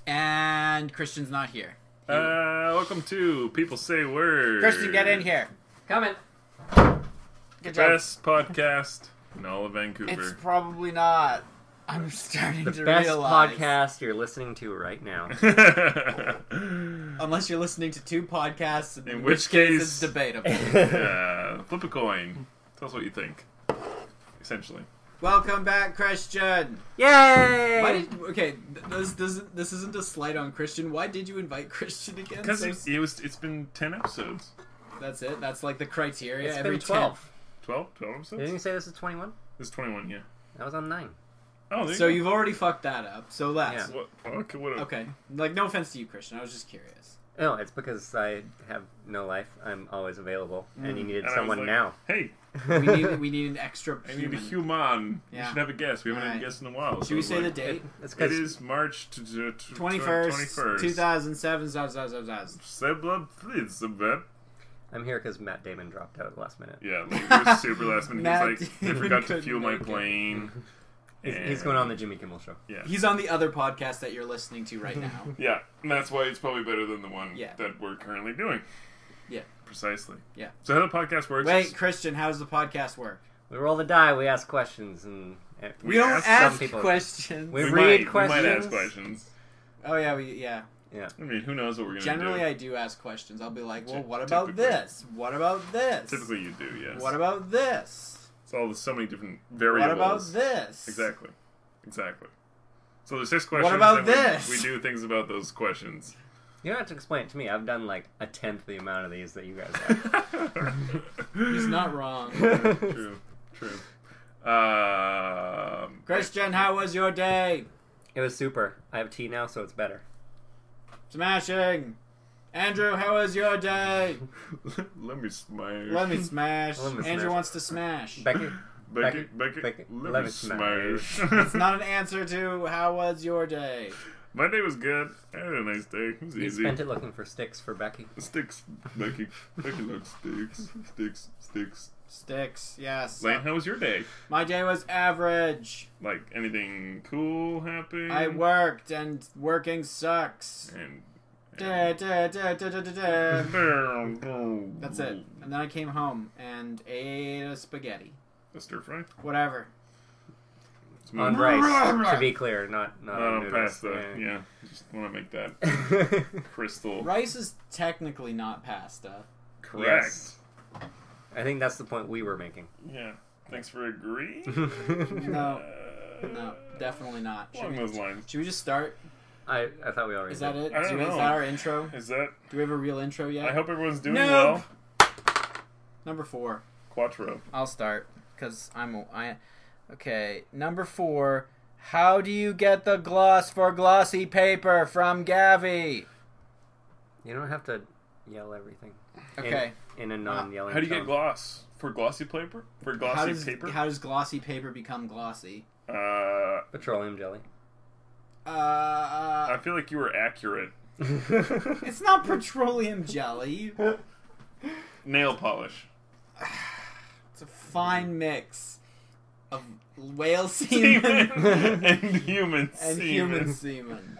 And Christian's not here. Welcome to People Say Words. Christian, get in here. Coming. Good job. Best podcast in all of Vancouver. It's probably not. I'm starting The to best realize. podcast you're listening to right now. Unless you're listening to two podcasts, In which case- it's debatable. Flip a coin. Tell us what you think. Essentially. Welcome back, Christian. Yay! Why did this isn't a slight on Christian? Why did you invite Christian again? Because So- it's been 10 episodes. That's it. That's like the criteria. It's Every been 12. 12? 12 episodes? Didn't you say this is 21? This is 21, yeah. That was on 9. Oh, there 10. you So go. you've already fucked that up. So let's. Yeah. What Okay. Like, no offense to you, Christian. I was just curious. No, it's because I have no life. I'm always available, and you needed And I was someone like, now. Hey, We need an extra I need a human. human. Yeah. You should have a guest. We haven't had a Alright. guest in a while. Should we say the date? It's It because is March 21st, 2007. I'm here because Matt Damon dropped out at the last minute. Yeah, like, it was super last minute. Matt He's like, I Damon forgot to couldn't fuel my make it. plane. He's going on the Jimmy Kimmel show. Yeah. He's on the other podcast that you're listening to right now. Yeah, and that's why it's probably better than the one Yeah. that we're currently doing. Yeah. Precisely. Yeah. So how the podcast works Wait, is Christian, how does the podcast work? We roll the die, we ask questions, and We don't ask ask some people- questions. We we read might ask questions. questions. Oh yeah, yeah. I mean, who knows what we're going to Generally, do. I do ask questions. I'll be like, well, what Typically. about this? What about this? Typically you do, yes. What about this? It's all so many different variables. What about this? Exactly. So there's 6 questions. What about and this? We do things about those questions. You don't have to explain it to me. I've done like a tenth the amount of these that you guys have. He's not wrong. True. Christian, how was your day? It was super. I have tea now, so it's better. Smashing. Andrew, how was your day? Let me smash. Let me smash. Let me Andrew smash. wants to smash. Becky? Becky, let me smash. It's not an answer to how was your day. My day was good. I had a nice day. It was You easy. spent it looking for sticks for Becky. Sticks, Becky. Becky likes sticks. Sticks, yes. Lane, how was your day? My day was average. Like, anything cool happen? I worked, and working sucks. And Da, da, da, da, da, da, da. That's That's it. And then I came home and ate a spaghetti. A stir fry? Whatever. On rice, to be clear, not Not on on noodles. pasta. Yeah. Just want to make that crystal Rice is technically not pasta. correct. Yes. I think that's the point we were making. Yeah. Thanks for agreeing. No. No, definitely not. Along those lines. Should we just start? I thought we already Is that did. it? I don't Is know. that our intro? Is that? Do we have a real intro yet? I hope everyone's doing Nope. well. Number 4. Quattro. I'll start because Okay, number 4. How do you get the gloss for glossy paper from Gavi? You don't have to yell everything. Okay. In a non-yelling How do you get tone. gloss? For glossy paper? For glossy paper? How does glossy paper become glossy? Petroleum jelly. I feel like you were accurate. It's not petroleum jelly. Nail polish. It's a fine mix of whale semen and human and semen. human semen.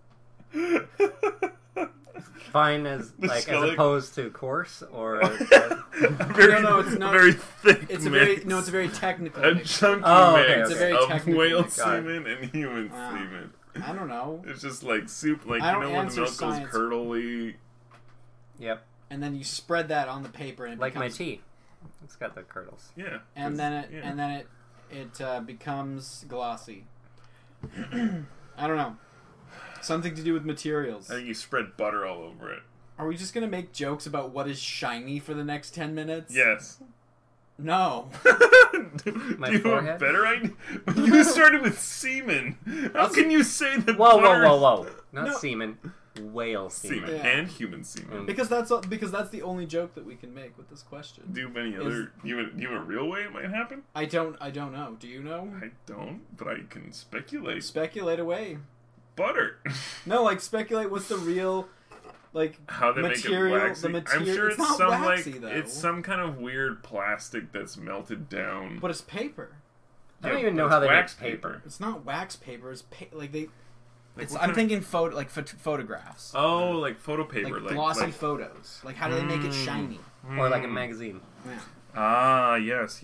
Fine as The like as skeleton- opposed to coarse or a very, No, it's not. A very thick It's a mix. very technical A mix. chunky Oh, okay, mix okay. It's a very of technical whale mix. Got it. semen and human Wow. semen. I don't know. It's just like soup, like I you don't know when the answer milk goes science. curdly. Yep, And then you spread that on the paper and it like my becomes, tea. It's got the curdles. Yeah. and 'cause- then yeah. it becomes glossy. I don't know. Something to do with materials. I think you spread butter all over it. Are we just gonna make jokes about what is shiny for the next 10 minutes? Yes. No. My Do you have a forehead? better idea? You started with semen. How can you say that? Whoa, butter- whoa! Not No. semen, whale semen. Semen Yeah. and human semen. Because that's the only joke that we can make with this question. Do you have any other? You have a real way it might happen? I don't know. Do you know? I don't, but I can speculate. Speculate away. Butter. No, like speculate what's the real like How they material, make it waxy. the material. I'm sure it's it's not some waxy, like though. it's some kind of weird plastic that's melted down. But it's paper. I don't Yeah, even know but how it's they make wax paper. It's not wax paper. It's like they. Like, It's, what I'm kind of- thinking photographs. Oh, like photo paper, like glossy photos. Like how do they make it shiny? Or like a magazine. Yeah. Ah, yes.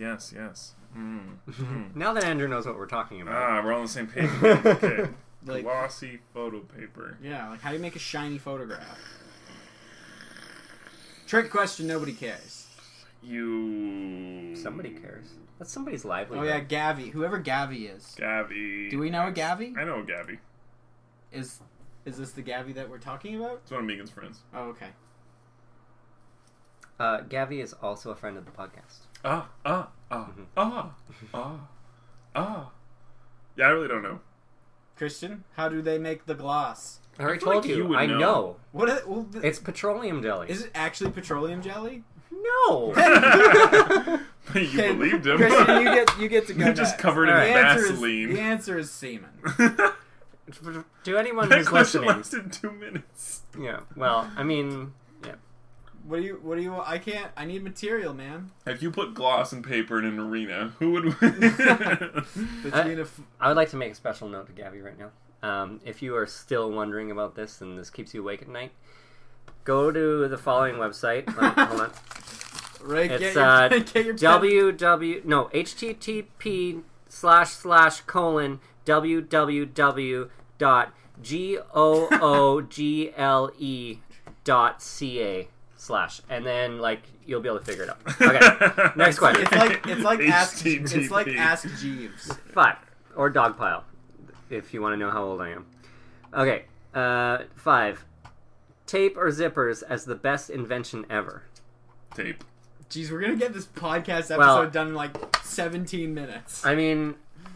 Now that Andrew knows what we're talking about. Ah, we're on the same page. Okay. Like- Glossy photo paper. Yeah, like how do you make a shiny photograph? Trick question, nobody cares. Somebody cares. That's somebody's livelihood. Oh yeah, Gavi. Whoever Gavi is. Gavi. Do we know a Gavi? I know a Gavi. Is this the Gavi that we're talking about? It's one of Megan's friends. Oh, okay. Gavi is also a friend of the podcast. Yeah, I really don't know. Christian, how do they make the gloss? I already feel told like you you. would I know. know. Well, It's petroleum jelly. is it actually petroleum jelly? No. You Okay, believed him. Christian, you get to go. You're just next. covered in All right. Vaseline. The answer is semen. To anyone That who's question listening. lasted 2 minutes. Yeah. Well, I mean, yeah. What do you? I can't. I need material, man. If you put gloss and paper in an arena, who would win? Between a f- I would like to make a special note to Gavi right now. If you are still wondering about this and this keeps you awake at night, go to the following website. Hold on. right. It's get your pen. www.google.ca/ and then like you'll be able to figure it out. Okay. Next question. It's like ask. It's like HTTP. Ask Jeeves. 5 or Dogpile, if you want to know how old I am. Okay. 5. Tape or zippers as the best invention ever. Tape. Jeez, we're gonna get this podcast episode Well- done in like 17 minutes. I mean,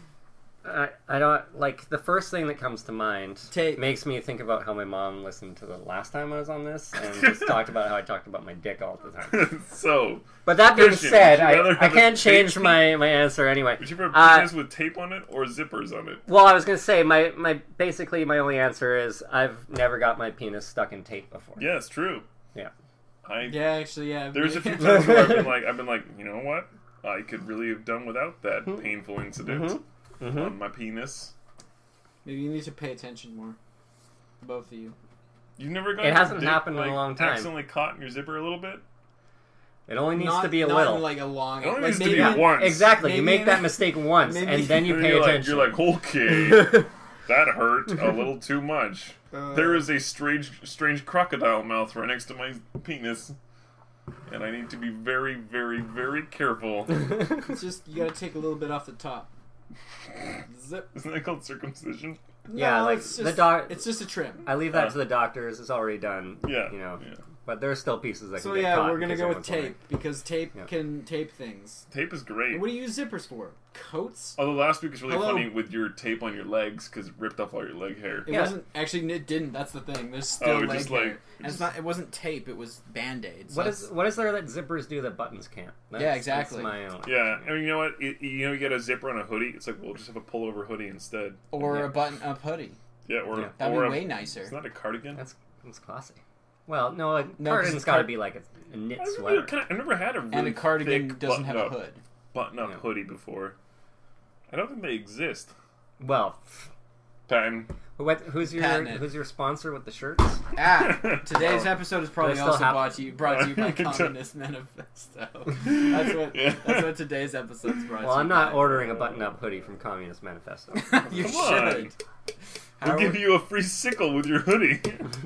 I don't like the first thing that comes to mind. Tape. Makes me think about how my mom listened to the last time I was on this and just talked about how I talked about my dick all the time. So, But that being Christian, said, would you rather I have a can't change tape- my answer anyway. would you prefer a penis with tape on it or zippers on it? Well, I was gonna say my basically my only answer is I've never got my penis stuck in tape before. Yeah, it's true. Yeah. Yeah, actually, yeah. There's a few times where I've been like, you know what? I could really have done without that painful incident on my penis. Maybe you need to pay attention more. Both of you. You've never got It your hasn't dick, happened in a like, long time. accidentally caught in your zipper a little bit? It only needs not, to be a not little. in, like a long. It only like needs to maybe be once. Exactly. You Maybe make that mistake once, maybe- and then you And pay you're attention. Like, okay, that hurt a little too much. There is a strange crocodile mouth right next to my penis, and I need to be very, very, very careful. It's just you gotta take a little bit off the top. Zip. Isn't that called circumcision? Yeah, No, like, it's the just, doc- It's just a trim. I leave that to the doctors. It's already done. Yeah, You know. yeah. But there's still pieces that So can get yeah, caught we're gonna because go with anyone's wondering. tape because tape Yeah. can tape things. Tape is great. What do you use zippers for? Coats? Although last week was really Hello. funny with your tape on your legs because it ripped off all your leg hair. It Yeah. wasn't actually. It didn't. That's the thing. There's still Oh, leg just hair. like- And it's not. It wasn't tape. It was band-aids. What is there that zippers do that buttons can't? Yeah, exactly. That's my own. Yeah, I mean, you know what? You get a zipper on a hoodie. It's like, we'll just have a pullover hoodie instead. or Yeah. a button-up hoodie? Yeah, or Yeah. That'd or be a, way nicer. It's not a cardigan. That's classy. Well, no, like No, 'cause cardigan's it's got to card- be like a knit I've sweater. never had a really And a cardigan thick doesn't have a button-up- hood. button-up Yeah. hoodie before. I don't think they exist. Well, Time. who's Patent it. your sponsor with the shirts? Today's Oh. episode is probably Do I still also have- brought to you by Communist Manifesto. That's what today's episode's brought to you Well, I'm not by. ordering a button-up hoodie from Communist Manifesto. You Come should. on. How We'll give you a free sickle with your hoodie.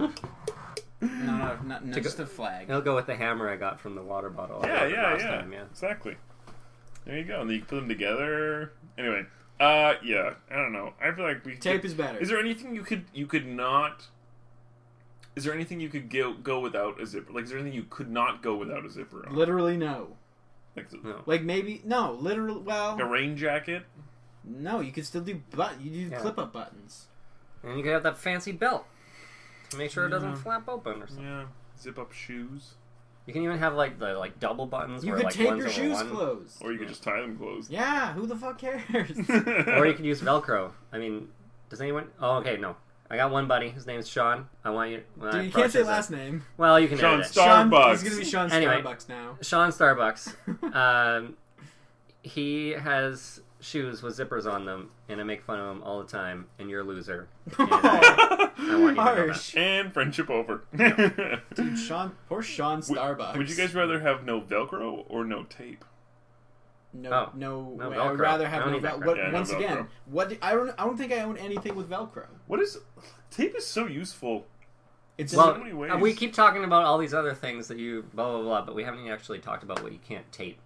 No, To just a flag. It'll go with the hammer I got from the water bottle. I yeah, ordered yeah, last yeah. time, yeah. Exactly. There you go. And then you can put them together. Anyway, yeah. I don't know. I feel like we Tape is better. Is there anything you could not? Is there anything you could go without a zipper? Like, is there anything you could not go without a zipper on? Literally no. Like, No. Like maybe no. Literally, well, a rain jacket. no. You can still do You do Yeah. clip-up buttons. And you can have that fancy belt to make sure it doesn't Yeah. flap open or something. Yeah. Zip up shoes. You can even have like the double buttons You where could like tape one's your over shoes one. closed. Or you could just tie them closed. Yeah, who the fuck cares? Or you could use Velcro. I mean, does anyone? Oh, okay, no. I got one buddy. His name's Sean. I want you. Well, Dude, I you probably can't say should last name. Well, you can Sean edit it. Starbucks. He's gonna be Sean Anyway. Starbucks now. Sean Starbucks. He has shoes with zippers on them, and I make fun of them all the time, and you're a loser. And I want you to know Harsh. that. And friendship over. Dude, poor Sean Starbucks. Would you guys rather have no Velcro or no tape? No, no I would Velcro. rather I have don't no need Velcro. Velcro. Yeah, no Once Velcro. again, I don't think I own anything with Velcro. What is tape? Is so useful. It's Well, so many ways. we keep talking about all these other things that you blah blah blah, but we haven't actually talked about what you can't tape.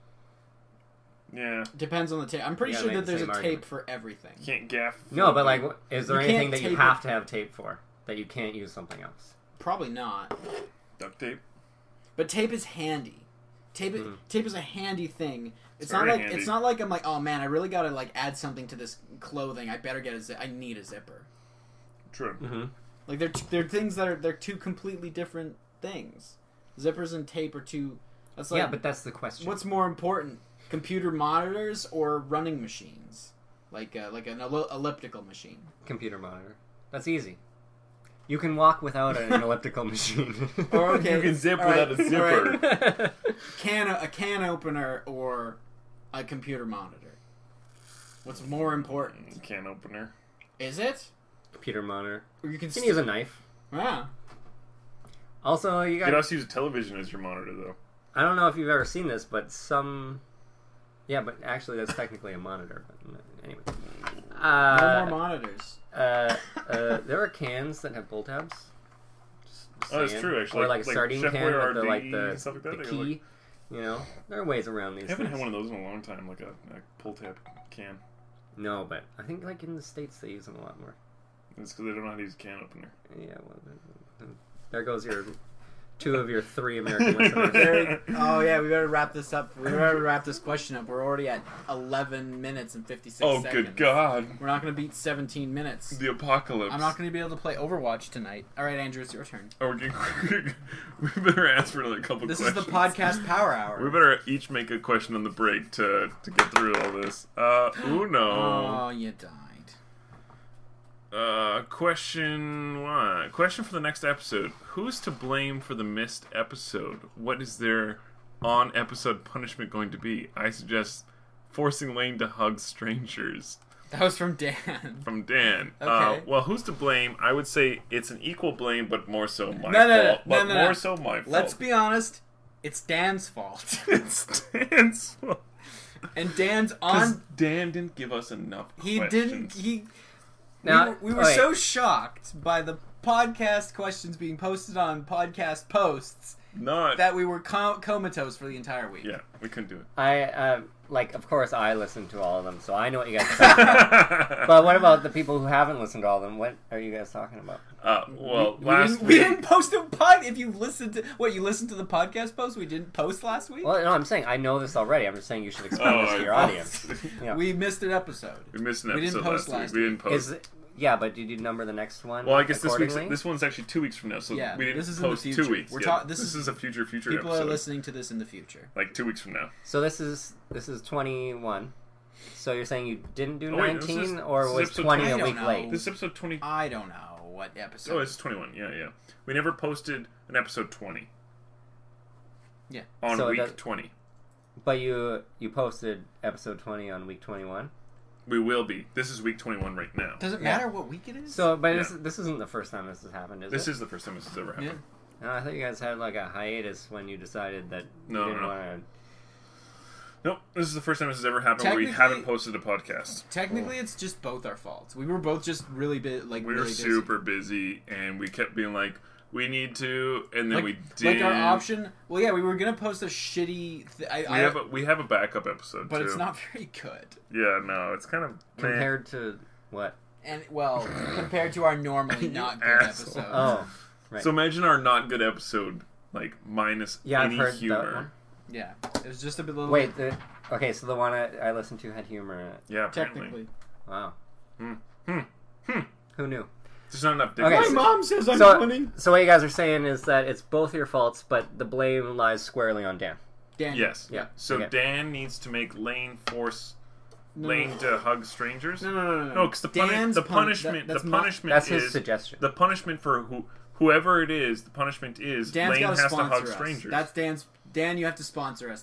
Yeah, depends on the tape. I'm pretty Yeah, sure make that the there's a same tape argument. for everything. can't gaff. No, but like, is there You anything can't that you tape have it. to have tape for that you can't use something else? Probably not. duct tape. But tape is handy. Tape is a handy thing. It's not very like handy. I'm like, oh man, I really gotta like add something to this clothing. I better get I need a zipper. True. Mm-hmm. Like they're things they're two completely different things. Zippers and tape are two. That's like, Yeah, but that's the question. what's more important, computer monitors or running machines, like an elliptical machine? Computer monitor? That's easy. You can walk without an elliptical machine. Or okay, You can zip all without a all zipper. A can opener or a computer monitor. What's more important? Can opener. Is it? Computer monitor. Or you can You can use a knife. Yeah. Also, you You got. could also use a television as your monitor, though. I don't know if you've ever seen this, but some. Yeah, but actually, that's technically a monitor. But anyway. No more monitors. There are cans that have pull tabs. Just Oh, that's saying. true, actually. Or like a Like sardine Chef can with Boyardee the, like and stuff like that. the They key. like- You know, there are ways around these I haven't things. had one of those in a long time, like a pull tab can. No, but I think like in the States they use them a lot more. It's because they don't know how to use a can opener. Yeah, well, there goes your two of your three American listeners. Oh yeah, we better wrap this up. We better wrap this question up. We're already at 11 minutes and 56 Oh, seconds. good God. We're not going to beat 17 minutes. The apocalypse. I'm not going to be able to play Overwatch tonight. All right, Andrew, it's your turn. Oh, we better ask for another couple This questions. is the podcast power hour. We better each make a question on the break to get through all this. Uno. Oh, you died. Question one. Question for the next episode. Who's to blame for the missed episode? What is their on-episode punishment going to be? I suggest forcing Lane to hug strangers. That was from Dan. From Dan. Okay. Well, who's to blame? I would say it's an equal blame, but more so my No, fault. no. More so my fault. Let's be honest. It's Dan's fault. It's Dan's fault. And Dan's Because on. Dan didn't give us enough He questions. didn't. Now, We were wait. so shocked by the podcast questions being posted on podcast posts Not... that we were comatose for the entire week. Yeah, we couldn't do it. Of course, I listened to all of them, so I know what you guys are talking about. But what about the people who haven't listened to all of them? What are you guys talking about? Well, We last didn't, we week... didn't post a pod. If you listened to you listened to the podcast post we didn't post last week. Well, no, I'm saying I know this already. I'm just saying you should explain this to your audience. Yeah. We missed an episode. We missed an We didn't episode post last last week. We didn't post. Yeah, but did you number the next one? Well, I guess accordingly? this one's actually 2 weeks from now, so Yeah, we didn't this is in the post future. 2 weeks. We're Yeah, this is a future People episode. are listening to this in the future. Like 2 weeks from now. So this is 21. So you're saying you didn't do Oh, wait, 19, this is or was episode 20 I a don't week know. late? This is episode 20. I don't know what episode. Oh, it's 21. Yeah. We never posted an episode 20. Yeah. On So week that- 20. But you posted episode 20 on week 21. We will be. This is week 21 right now. Does it matter what week it is? So, but Yeah. this isn't the first time this has happened, is This it? is the first time this has ever happened. Yeah. No, I thought you guys had like a hiatus when you decided that No, you didn't no. want to. Nope, this is the first time this has ever happened where we Technically- haven't posted a podcast. Technically, it's just both our faults. We were both just really We were really busy. super busy, and we kept being like, we need to, and then we Like did. our option. Well, yeah, we were gonna post a shitty. We have a backup episode, but too. it's not very good. Yeah, no, it's kind of... Compared to what? And well, compared to our normally not good asshole. episode. Oh, right. So imagine our not good episode, like, minus Yeah, I've any heard humor. that one. Yeah, it was just a bit little. Wait, okay, so the one I listened to had humor in it. Yeah, apparently. technically. Wow. Hmm. Who knew? There's not enough Okay, dignity. so- mom says I'm So what you guys are saying is that it's both your faults, but the blame lies squarely on Dan. Dan. Yes. Yeah. So Okay. Dan needs to make Lane force No, Lane to hug strangers. No. No, because the punishment That's his is suggestion. the punishment for whoever it is. The punishment is Dan's Lane got to has to sponsor hug us. strangers. That's Dan. You have to sponsor us now.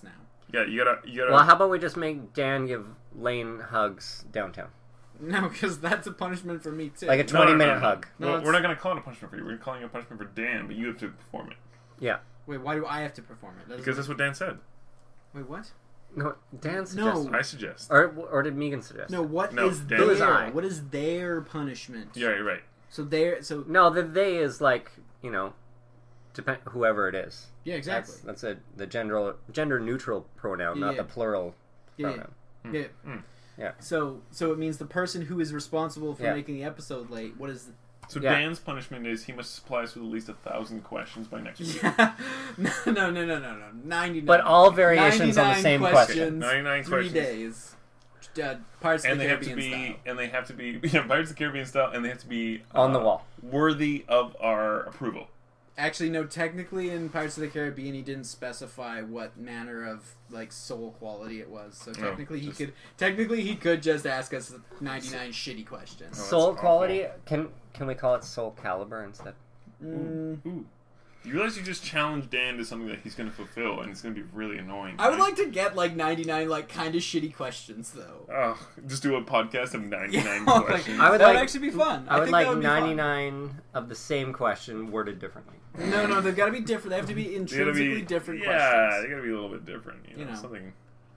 Yeah, you gotta. Well, how about we just make Dan give Lane hugs downtown? No, because that's a punishment for me too. Like a 20-minute hug. No, Well, we're not gonna call it a punishment for you. We're calling it a punishment for Dan, but you have to perform it Yeah. Wait, why do I have to perform it? because that's what Dan said. Wait, what? No, Dan suggested. I suggest. Or did Megan suggest? No, what No, is Dan- their? Who is I? What is their punishment? Yeah, you're right. So they're. No, the they is like, depend whoever it is. Yeah, exactly. That's the gender neutral pronoun, not Yeah. the plural Yeah, pronoun. yeah. Yeah. So it means the person who is responsible for Yeah. making the episode late. What is? So Yeah. Dan's punishment is he must supply us with at least 1,000 questions by next week. Yeah. No. 99. But all variations on the same question. 99 3 questions. days. Pirates of And the they have to Caribbean be, style. and they have to be, Pirates of the Caribbean style, and they have to be On the wall. worthy of our approval. Actually, no. Technically, in Pirates of the Caribbean, he didn't specify what manner of soul quality it was. So technically, he could just ask us 99 shitty questions. that's Soul awful. quality. Can we call it soul caliber instead? Ooh. You realize you just challenged Dan to something that he's going to fulfill, and it's going to be really annoying. I would like to get 99 kind of shitty questions though. Oh, just do a podcast of 99 Yeah, questions. I would that like- would actually be fun. I would think like that would be fun. 99 of the same question worded differently. No, they've got to be different. They have to be They gotta intrinsically be different Yeah, questions. they got to be a little bit different. You know, You know. something.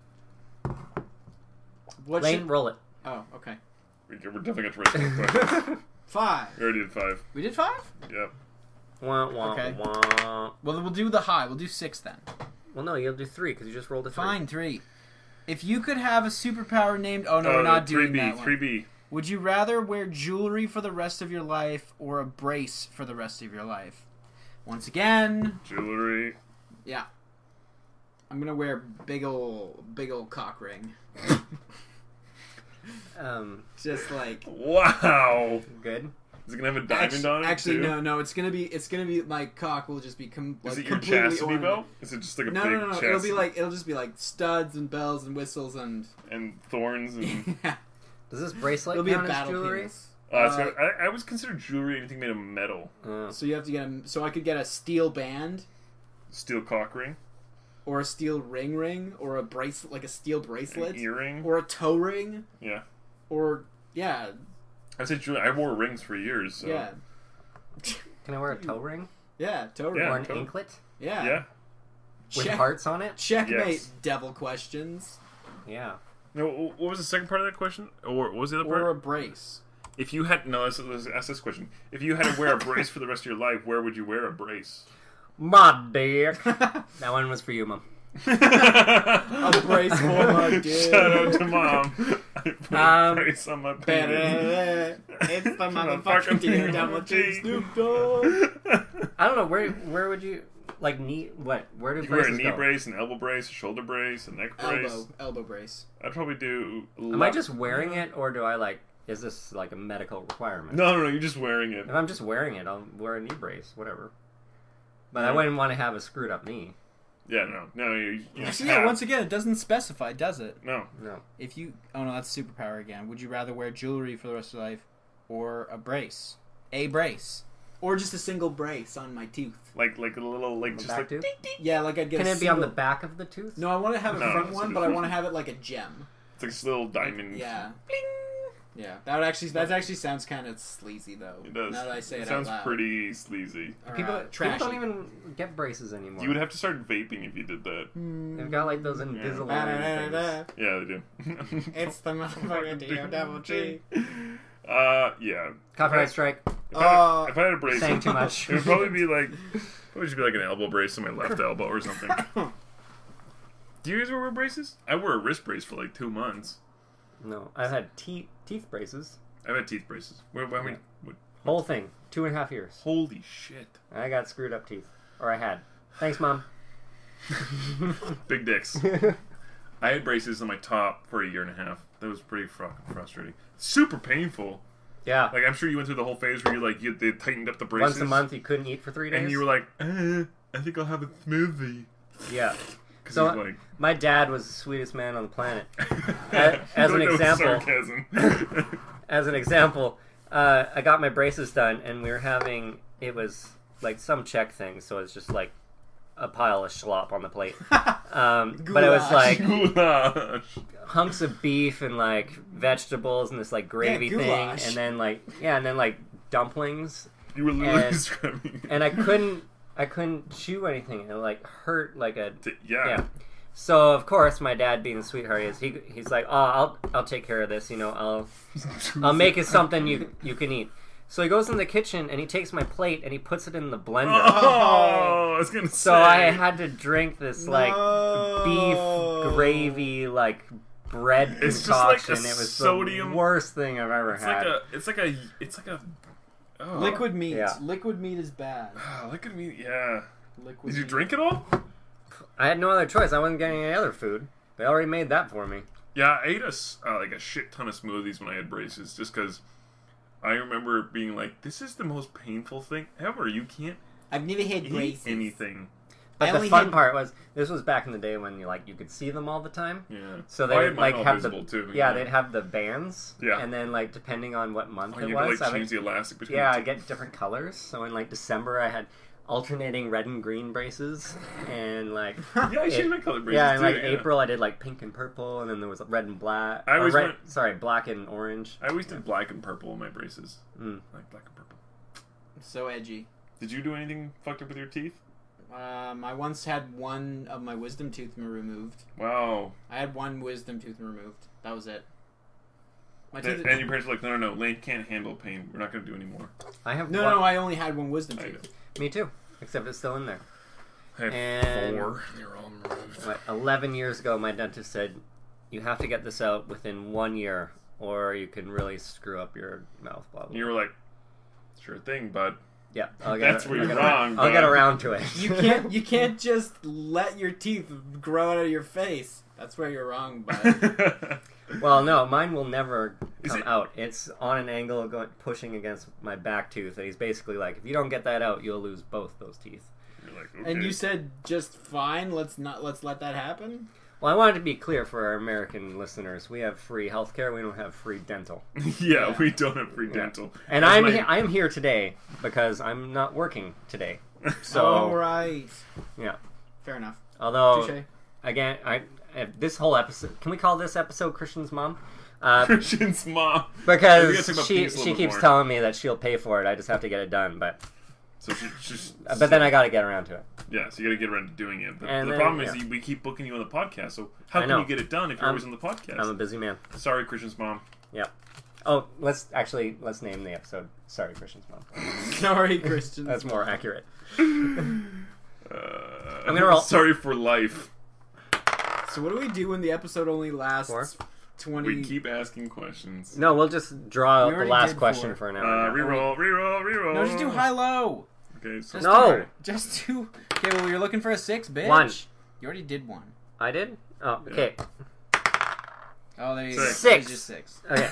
What Lane, should... roll it. Oh, okay. We're definitely going to write some questions. 5. We already did 5. We did 5? Yep. Wah, wah, Okay. wah. Well, then we'll do the high. We'll do 6 then. Well, no, you'll do 3 because you just rolled a 3. Fine, 3. If you could have a superpower named... Oh, no, we're not doing 3B, that one. 3B. Would you rather wear jewelry for the rest of your life or a brace for the rest of your life? Once again, Jewelry. yeah. I'm going to wear big ol' cock ring. Just like... Wow. Good. Is it going to have a diamond on it? Actually, too? no. It's gonna be my cock will just be Is it your completely chastity ornamented. belt? Is it just like a No, big no. chest It'll just be like studs and bells and whistles and and thorns and? Does this bracelet it'll be a count as battle jewelry? penis. I always consider jewelry anything made of metal. So you have to get so I could get a steel band Steel cock ring, or a steel ring or a bracelet like a steel bracelet an earring. or a toe ring Yeah, or yeah. I said jewelry. I wore rings for years. So. Yeah. Can I wear a toe ring? Yeah, toe ring. Yeah. Or an toe- anklet? Yeah. Yeah. With Check- hearts on it? Checkmate, Yes. devil questions. Yeah. No, what was the second part of that question? Or what was the other Or a part? brace. If you had let's ask this question. If you had to wear a brace for the rest of your life, where would you wear a brace? My dick. That one was for you, Mom. A brace for my dick. Shout out to Mom. I put a brace on my penis. It's the motherfucking deal, double G Snoop Dogg. I don't know, where would you like knee what? Where do You wear a braces knee go? brace, an elbow brace, a shoulder brace, a neck brace. Elbow brace. I'd probably do. Am I just wearing it or do I is this like a medical requirement? No, you're just wearing it. If I'm just wearing it, I'll wear a knee brace, whatever. But I wouldn't want to have a screwed up knee. Yeah, no. You Actually, yeah, once again, it doesn't specify, does it? No. No. If you... Oh, no, that's superpower again. Would you rather wear jewelry for the rest of your life or a brace? A brace. Or just a single brace on my tooth. Like a little, like, The just back like. tooth? Yeah, like I'd get Can a it be on the single- back of the tooth? No, I want to have a No, front it's one, a but I different- want to have it like a gem. It's like this little diamond. Yeah. Yeah, that actually sounds kind of sleazy though. It does. Now that I say it sounds out loud. pretty sleazy. Or, People trashy. don't even get braces anymore. You would have to start vaping if you did that. They've got like those Invisalign things. Yeah, they do. It's the motherfucking deal, double G. Yeah. Copyright strike. If I had a brace, Saying too much. it would probably be like an elbow brace on my left elbow or something. Do you guys wear braces? I wore a wrist brace for like 2 months. No, I've had teeth braces. I've had teeth braces. What? Whole thing, 2.5 years. Holy shit! I got screwed up teeth, or I had. Thanks, Mom. Big dicks. I had braces on my top for 1.5 years. That was pretty fucking frustrating. Super painful. Yeah. Like I'm sure you went through the whole phase where they tightened up the braces. Once a month, you couldn't eat for 3 days. and you were like, I think I'll have a smoothie. Yeah. 'Cause So he's like, my dad was the sweetest man on the planet. As an That was example, sarcasm. as an example, I got my braces done, and we were having it was like some Czech thing, so it's just like a pile of schlop on the plate. But it was like Goulash. hunks of beef and like vegetables and this like gravy thing, goulash. and then like dumplings. You were literally And- describing. And I couldn't chew anything. It like hurt like a Yeah. So of course my dad, being the sweetheart he is, he's like, oh, I'll take care of this. You know, I'll make it something you can eat. So he goes in the kitchen and he takes my plate and he puts it in the blender. Oh, I was gonna say. So I had to drink this like No. beef gravy like bread It's just like concoction. a It was sodium- the worst thing I've ever It's had. like a. Oh. Liquid meat. Yeah. Liquid meat is bad. Liquid meat. Yeah. Liquid Did you meat. drink it all? I had no other choice. I wasn't getting any other food. They already made that for me. Yeah, I ate like a shit ton of smoothies when I had braces, just because I remember being like, "This is the most painful thing ever. You can't I've never had eat braces. anything." But I the only fun had- part was this was back in the day when you could see them all the time. Yeah. So I they had would mine like all have visible, the too, yeah they'd have the bands. Yeah. And then like depending on what month Oh, it you was, had to I like would- change the elastic between. yeah, the I get different colors. So in like December, I had alternating red and green braces, and like Yeah, I changed my color braces. yeah, in too, like April, I did like pink and purple, and then there was red and black. I always black and orange. I always did black and purple in my braces. Mm. Like black and purple. So edgy. Did you do anything fucked up with your teeth? I once had one of my wisdom tooth removed. Wow. I had one wisdom tooth removed. That was it. My And teeth. your parents were like, no, Lane can't handle pain. We're not going to do anymore. I have No, I only had one wisdom I tooth. me too, except it's still in there. had And- 4. They were all removed. What, 11 years ago, my dentist said, you have to get this out within 1 year, or you can really screw up your mouth. Blah, blah. You were like, sure thing, bud. Yeah, I'll That's where you're wrong, I'll get bud. around to it. You can't just let your teeth grow out of your face. That's where you're wrong, bud. Well, no, mine will never Is come it- out. It's on an angle pushing against my back tooth, and he's basically like, if you don't get that out, you'll lose both those teeth. You're like, okay. And you said just fine. Let's let that happen. Well, I wanted to be clear for our American listeners. We have free healthcare. We don't have free dental. yeah, we don't have free dental. And That's I am here today because I'm not working today. So, All right. yeah. Fair enough. Although, Touche. again, this whole episode, can we call this episode Christian's Mom? Christian's mom. We gotta Because talk about she penis a little bit keeps more. telling me that she'll pay for it. I just have to get it done. But She's then I got to get around to it. yeah, so you got to get around to doing it. But And the then, problem is yeah. we keep booking you on the podcast. So how I can know. you get it done if you're always on the podcast? I'm a busy man. Sorry, Christian's mom. Yeah. Oh, let's name the episode. Sorry, Christian's Mom. Sorry, Christian. That's more accurate. I'm gonna roll. Sorry for life. So what do we do when the episode only lasts 4? 20? We keep asking questions. No, we'll just draw We out the already last did question 4. for an hour. Reroll. No, just do high-low. Okay, so No. Just do... Okay, well, you're looking for a 6, bitch. 1. You already did 1. I did? Oh, okay. Oh, there you go. 6. There's just 6. Okay.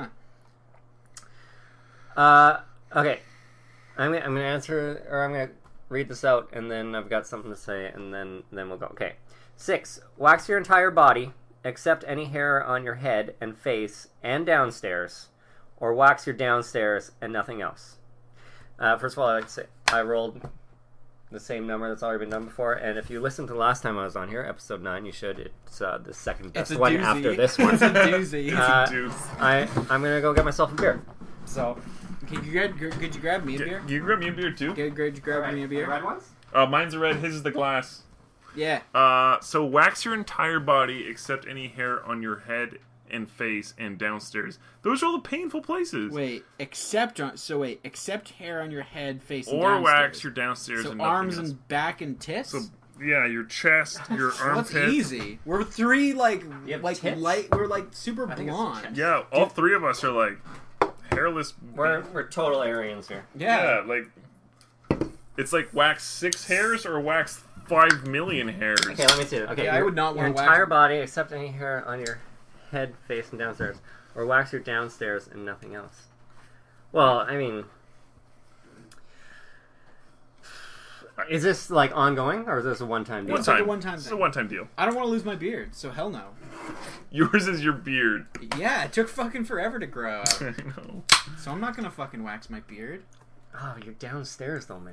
Okay. I'm gonna answer, or I'm gonna read this out, and then I've got something to say, and then we'll go. Okay. 6. Wax your entire body, except any hair on your head and face and downstairs, or wax your downstairs and nothing else. First of all, I'd like to say I rolled the same number that's already been done before, and if you listened to the last time I was on here, episode 9, you should. It's the second best one doozy. after this one. It's a doozy. Deuce. I'm gonna go get myself a beer. So, could you grab me a beer? You grab me a beer too? Could you grab me a beer? red ones? Mine's a red. His is the glass. Yeah. So wax your entire body except any hair on your head and face and downstairs. Those are all the painful places. Except hair on your head, face, and Or downstairs. wax your downstairs So and nothing arms else. and back and tits. So yeah, your chest, your Well, that's armpit. easy. We're 3 like You have tits? light. We're like super I think it's blonde. chest. Yeah, all 3 of us are like hairless. We're total Aryans here. Yeah, like it's like wax 6 hairs or wax 5 million hairs. Okay, let me see it. Okay, Yeah, I would not your wanna wax- entire body except any hair on your head, face, and downstairs, or wax your downstairs and nothing else. Well, I mean, is this like ongoing or is this a one-time deal? One It's like a time. one-time It's a thing. one-time deal. I don't want to lose my beard, so hell no. Yours is your beard. Yeah, it took fucking forever to grow out, I know. so I'm not gonna fucking wax my beard. Oh, you're downstairs though, man.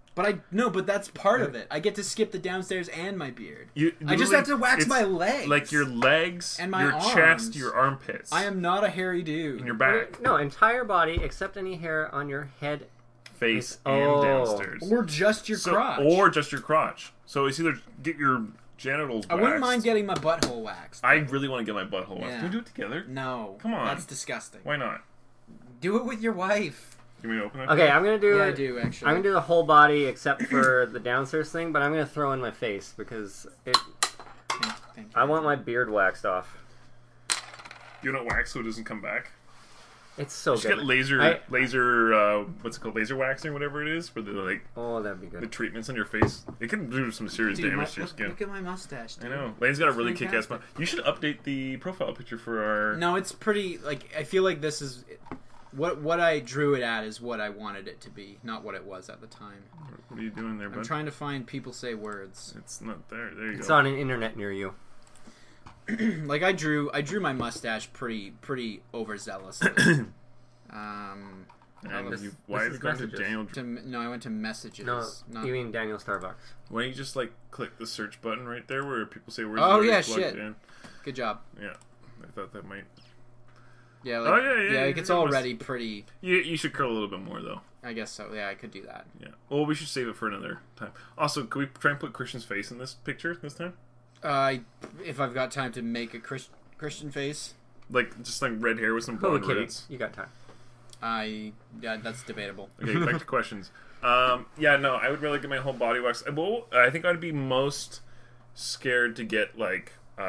But that's part of it. I get to skip the downstairs and my beard. I just literally- have to wax my legs. Like your legs, And my your arms. chest, your armpits. I am not a hairy dude. And your back, No, entire body except any hair on your head. face, Oh. and downstairs. Or just your crotch. Or just your crotch. So it's either get your genitals waxed. I wouldn't mind getting my butthole waxed. I really want to get my butthole waxed. Yeah. Can we do it together? No. Come on. That's disgusting. Why not? Do it with your wife. You mean open it? Okay, I'm gonna do. Yeah, I do, actually. I'm gonna do the whole body except for the downstairs thing, but I'm gonna throw in my face because Thank you. I want my beard waxed off. You don't wax so it doesn't come back. It's so Just good. get laser, what's it called, laser waxing, whatever it is, for the Oh, that'd be the good. treatments on your face. It can do some serious Dude, damage to your look, skin. look at my mustache, dude. I know. Lane's got a really It's kick-ass fantastic. You should update the profile picture for our. No, it's pretty, like, I feel like this is... What I drew it at is what I wanted it to be, not what it was at the time. What are you doing there, bud? I'm trying to find people say words. It's not there. There you It's go. on an internet near you. Like, I drew my mustache pretty overzealously. And this- why this is is going to messages. Daniel? I went to messages. No, not... you mean Daniel Starbucks? Why don't you just click the search button right there where people say words? Oh, already yeah, plugged shit. in? Good job. Yeah, I thought that might. Yeah, Oh, yeah, like, it's you're already pretty... You should curl a little bit more though. I guess so. Yeah, I could do that. Yeah. Well, we should save it for another time. Also, could we try and put Christian's face in this picture this time? If I've got time to make a Christian face, Just red hair with some Oh, blonde kidding. roots. You got time. yeah, that's debatable. Okay, back to questions. Yeah, no, I would rather get my whole body waxed. Well, I think I'd be most scared to get my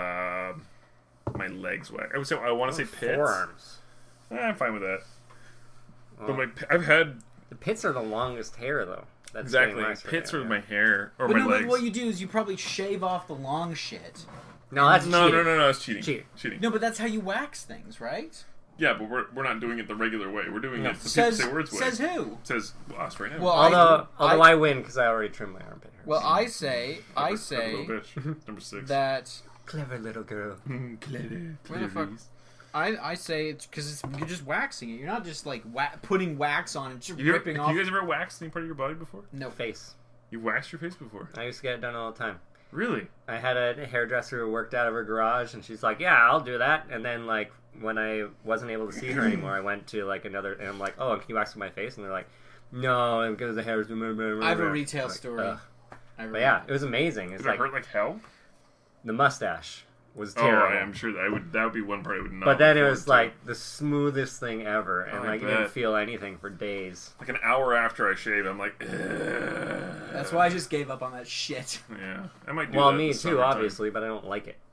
legs waxed. I would say I want to say pits. Forearms. I'm fine with that. Well, But I've had the pits are the longest hair, though. That's exactly getting waxed right pits now, with yeah. my hair or But my no, legs. but what you do is you probably shave off the long shit. No, that's no, cheating. no, it's cheating. Cheating. No, but that's how you wax things, right? Yeah, but we're not doing it the regular way. We're doing No. it the Says people say words way. says who? Says us right now. Well, Although I win because I already trimmed my armpit hair. Well, I say Clever little bitch. Number 6. that Clever little girl. Clever. What the fuck? I say it's because you're just waxing it. You're not just like putting wax on it, just ripping off. You guys ever waxed any part of your body before? No. Face. You've waxed your face before? I used to get it done all the time. Really? I had a hairdresser who worked out of her garage, and she's like, "Yeah, I'll do that." And then, when I wasn't able to see her anymore, I went to another, and I'm like, "Oh, can you wax my face?" And they're like, "No, because the hair's." I have a retail Like, story. ugh. I But yeah, it was amazing. It's Did it hurt like hell? the mustache was Oh, terrible. I am sure that would be one part I would not. But then it look was forward to. like the smoothest thing ever, and I you didn't bet. feel anything for days. Like an hour after I shave, I'm like, ugh. That's why I just gave up on that shit. Yeah, I might do Well, that me this too, summertime. obviously, but I don't like it.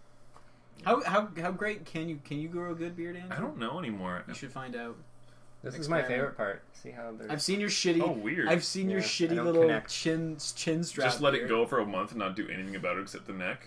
How great can you grow a good beard, Andrew? I don't know anymore. You should find out. This is my Experiment. favorite part. See how there's... I've seen your shitty. Oh, weird. I've seen your Yeah, I shitty don't little connect. chin strap. Just let it beard. go for a month and not do anything about it except the neck.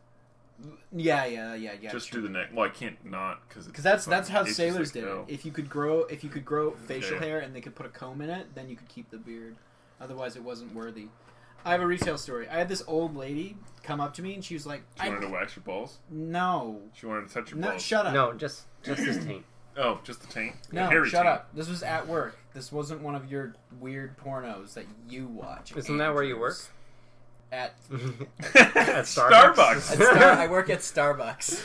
Yeah. Just do the neck. Well, I can't not because that's how sailors did it. If you could grow facial Okay. hair and they could put a comb in it, then you could keep the beard. Otherwise, it wasn't worthy. I have a retail story. I had this old lady come up to me and she was like, She wanted to wax your balls. "No, She wanted to touch your no, balls. shut up, No, just this taint. Oh, just the taint. no, The hairy shut taint. up." This was at work. This wasn't one of your weird pornos that you watch. Isn't that where you Andrews. At At Starbucks. I work at Starbucks.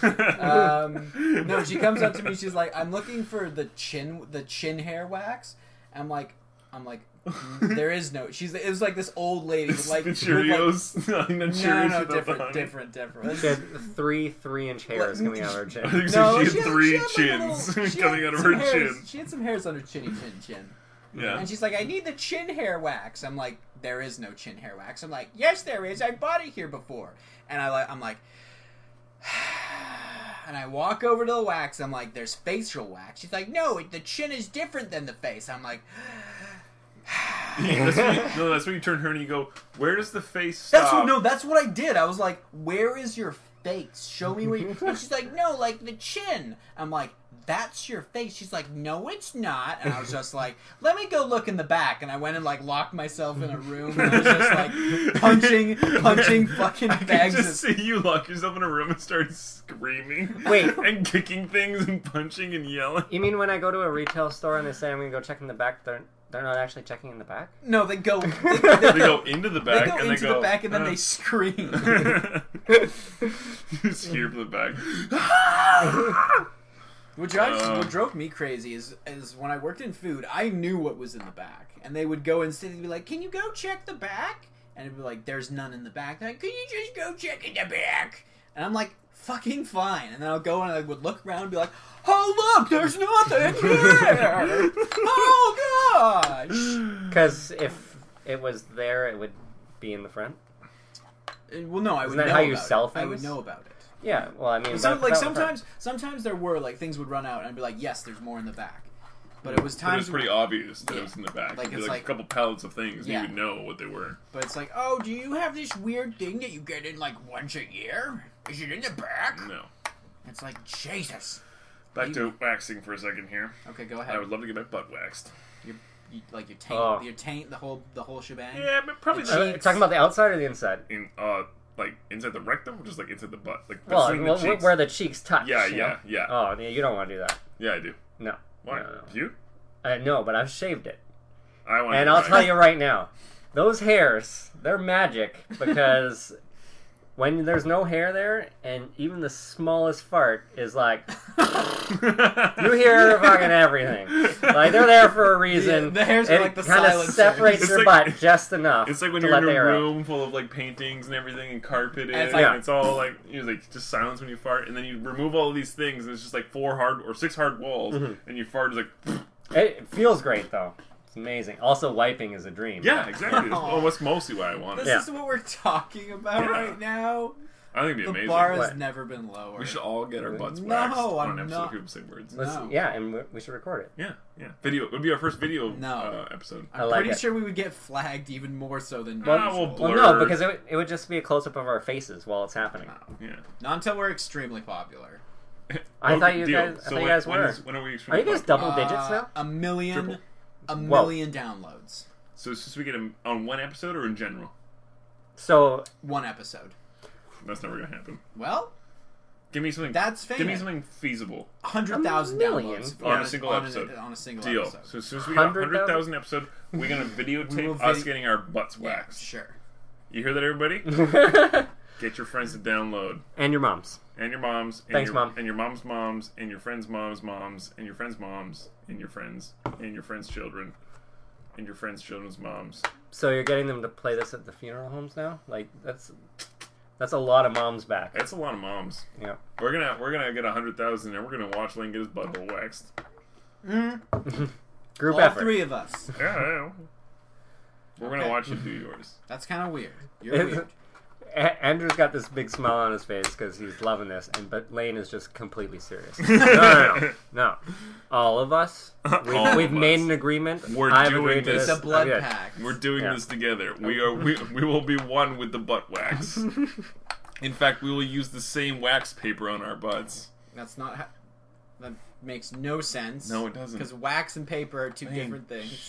No, she comes up to me. She's like, "I'm looking for the chin hair wax." I'm like, there is no. It was like this old lady with like the with, Cheerios. like, No, no, Cheerios without the honey. different. She had three inch hairs coming out of her chin. I think No, she had three like, a chins little- she coming had out of some her hairs- chin. She had some hairs on her chin. Yeah. And she's like, "I need the chin hair wax." I'm like, "There is no chin hair wax." I'm like, "Yes, there is. I bought it here before." And I'm like, and I walk over to the wax. I'm like, "There's facial wax." She's like, "No, the chin is different than the face." I'm like, that's when you turn her and you go, "Where does the face stop?" That's what I did. I was like, "Where is your face? Show me where." And she's like, "No, like the chin." I'm like, "That's your face." She's like, "No, it's not." And I was just like, "Let me go look in the back." And I went and like locked myself in a room. And I was just like punching fucking I can bags just of. see you lock yourself in a room and start screaming. Wait. And kicking things and punching and yelling. You mean when I go to a retail store and they say I'm gonna go check in the back, They're not actually checking in the back? No, they go. They go into the back. They go into the back and then they scream. You just hear from the back. What drove me crazy is when I worked in food, I knew what was in the back, and they would go and sit and be like, "Can you go check the back?" And it'd be like, "There's none in the back." They're like, "Can you just go check in the back?" And I'm like, "Fucking fine." And then I'll go and I would look around and be like, "Oh look, there's nothing here! Oh gosh!" Because if it was there, it would be in the front. Well, no, I would. Isn't that know how you about sell it. I would things? know about it. Yeah, well, I mean, So but like that was sometimes there were like things would run out and I'd be like, "Yes, there's more in the back," but it was But it times was pretty obvious that it was in the back. Like, It'd be it's like like- a couple pallets of things. Yeah. You would know what they were. But it's like, "Oh, do you have this weird thing that you get in like once a year? Is it in the back?" No. It's like, Jesus. Back to waxing for a second here. Okay, go ahead. I would love to get my butt waxed. You like your taint, Oh. the whole shebang. Yeah, but probably The not cheeks. talking about the outside or the inside? in like inside the rectum, or just like inside the butt, like Well, between the cheeks. where the cheeks touch. Yeah, you yeah, know? yeah. Oh, yeah, you don't want to do that. Yeah, I do. No. Why? No, no. You? No, but I've shaved it. I want. And I'll tell you right now, those hairs, they're magic because when there's no hair there and even the smallest fart is like, you hear fucking everything. Like, they're there for a reason. The hairs are like the kind of silencers. separates It's your like- butt just enough. It's like when to you're let in the a air out. room full of like paintings and everything and carpeted, And it's and like- it's all like just silence when you fart, and then you remove all of these things, and it's just like 6 hard walls, and you fart is like, It feels great, though. It's amazing. Also, wiping is a dream. yeah, exactly. That's mostly what I want. This Yeah. is what we're talking about Yeah. right now. I think it'd be The amazing. bar has What? never been lower. We should all get our butts No, waxed on I'm an episode not. of People Say Words. No. Yeah, and we should record it. Yeah, yeah. Video. It would be our first video No. episode. I'm I like pretty it. sure we would get flagged even more so than Well, usual. we'll Well, no, Blur. because it would just be a close-up of our faces while it's happening. Yeah. Not until we're extremely popular. I thought you deal. guys- I So thought you when- guys when were. is- when are we? Are you guys double digits now? A million Triple. downloads. So since we get them on one episode or in general? So, One episode. That's never gonna happen. Well, Give me something. that's Give me famous. something feasible. 100,000 A million? downloads On a single episode. On a single Deal. episode. So as soon as we get 100,000? 100,000 episode, we're gonna We videotape will us vid- getting our butts Yeah, waxed. sure. You hear that, everybody? Get your friends to download. and your moms. And your moms. And Thanks, your, Mom. And your mom's moms. And your friends' moms. And your friends' moms. And your friends. And your friends' children. And your friends' children's moms. So you're getting them to play this at the funeral homes now? Like, that's a lot of moms back. That's a lot of moms. Yeah. We're gonna get 100,000 and we're gonna watch Lane get his butthole waxed. Group All effort. three of us. Yeah. We're gonna Okay. watch you do yours. That's kind of weird. You're weird. Andrew's got this big smile on his face because he's loving this, but Lane is just completely serious. No. All of us, All we've of made us. an agreement. We're I've doing agreed to this. It's a blood Okay. pact. We're doing Yeah. this together. We will be one with the butt wax. In fact, we will use the same wax paper on our butts. That's not how... That makes no sense. No, it doesn't. Because wax and paper are two Man. different things.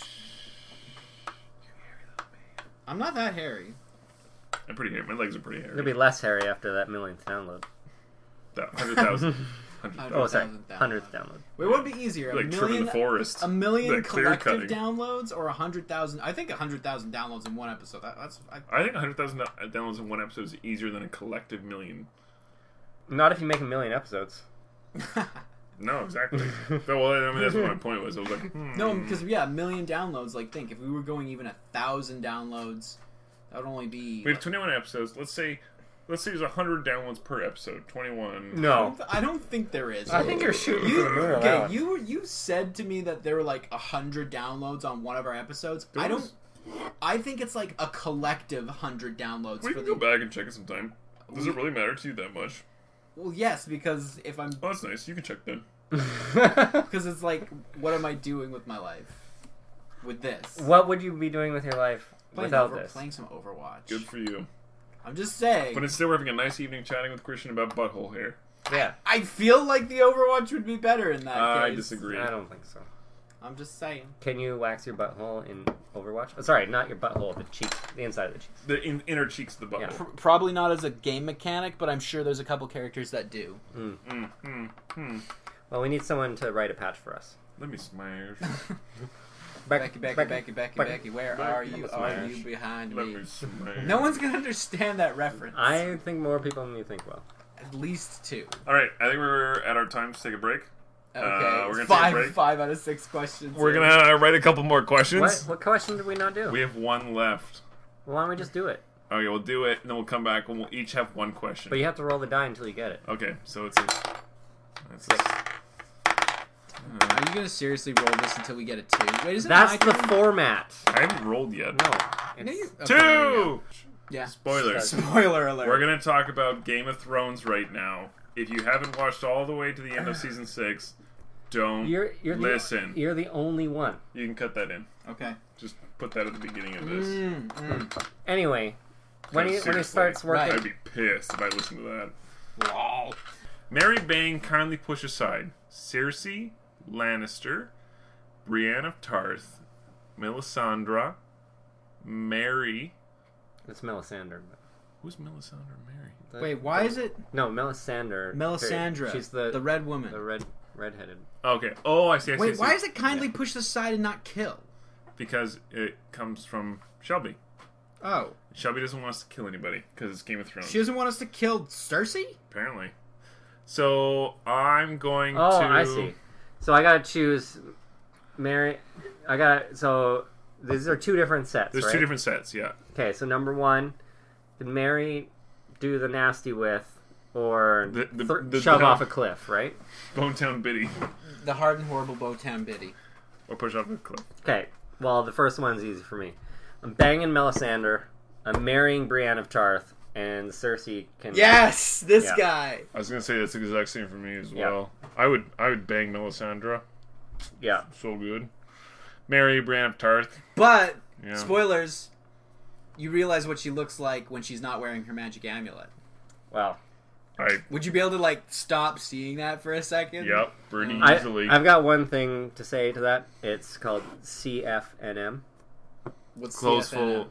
I'm not that hairy. I'm pretty hairy. My legs are pretty hairy. It'll be less hairy after that millionth download. 100,000. Oh, sorry, 100,000 downloads. 100th download. Wait, what would be easier? Like trimming the forest. A million Like clear collective cutting. downloads or 100,000? I think 100,000 downloads in one episode. I think 100,000 downloads in one episode is easier than a collective million. Not if you make a million episodes. No, exactly. Well, I mean, that's what my point was. I was like, No, because a million downloads. Like, think if we were going even 1,000 downloads, that would only be. we have 21 episodes. Let's say there's 100 downloads per episode. 21. No. I don't think there is. I think you're shooting for the moon. Okay, Alan. you said to me that there were like 100 downloads on one of our episodes. There was. I think it's like a collective 100 downloads We for can the. go back and check it sometime. Does it really matter to you that much? Well, yes, because if I'm Oh, that's nice. You can check then. because it's like, what am I doing with my life with this? What would you be doing with your life without this? Playing some Overwatch. Good for you. I'm just saying. But instead, we're having a nice evening chatting with Christian about butthole hair. Yeah. I feel like the Overwatch would be better in that I case. disagree. I don't think so. I'm just saying. Can you wax your butthole in Overwatch? Oh, sorry, not your butthole, the cheek, the inside of the cheeks. The inner cheeks of the butthole. Yeah. Probably not as a game mechanic, but I'm sure there's a couple characters that do. Well, we need someone to write a patch for us. Let me smash. Becky, where are you? Are you behind me? No one's gonna understand that reference. I think more people than you think will. At least 2. All right, I think we're at our time to take a break. Okay, we're gonna take a break. 5 out of 6 questions. We're gonna write a couple more questions. What question did we not do? We have one left. Why don't we just do it? Okay, we'll do it, and then we'll come back, and we'll each have one question. But you have to roll the die until you get it. Okay, so it's Are you gonna seriously roll this until we get a 2? Wait, is it That's my the turn? I format. haven't rolled yet. No. No, you- It's, okay, there you 2! go. Yeah. Spoilers. Spoiler alert. We're gonna talk about Game of Thrones right now. If you haven't watched all the way to the end of season 6, don't listen. You're the only one. You can cut that in. Okay. Just put that at the beginning of this. Anyway, when he starts working... I'd be pissed if I listened to that. Wow. Mary Bang kindly push aside Cersei Lannister, Brienne of Tarth, Melisandre, Mary. It's Melisandre. Who's Melisandre Mary? Wait, why is it No, Melisandre. Melisandre? She's the red woman. The redheaded. Okay. Oh, I see. Wait, why is it kindly push aside and not kill? Because it comes from Shelby. Oh. Shelby doesn't want us to kill anybody because it's Game of Thrones. She doesn't want us to kill Cersei? Apparently. So I'm going to. Oh, I see. So I gotta choose Mary. So these are 2 different sets. There's right? 2 different sets. Yeah. Okay, so number 1, did Mary do the nasty with, or shove off a cliff, right? Bonetown Biddy. The hard and horrible Bowtown Biddy. Or push off a cliff. Okay, well, the first one's easy for me. I'm banging Melisandre, I'm marrying Brienne of Tarth, and Cersei can... Yes! This Yeah. guy! I was gonna say that's the exact same for me as Yeah. well. I would bang Melisandre. Yeah. So good. Marry Brienne of Tarth. But, Yeah. spoilers, you realize what she looks like when she's not wearing her magic amulet. Well, Would you be able to, like, stop seeing that for a second? Yep, pretty I've easily. got one thing to say to that. It's called CFNM. What's Closeful.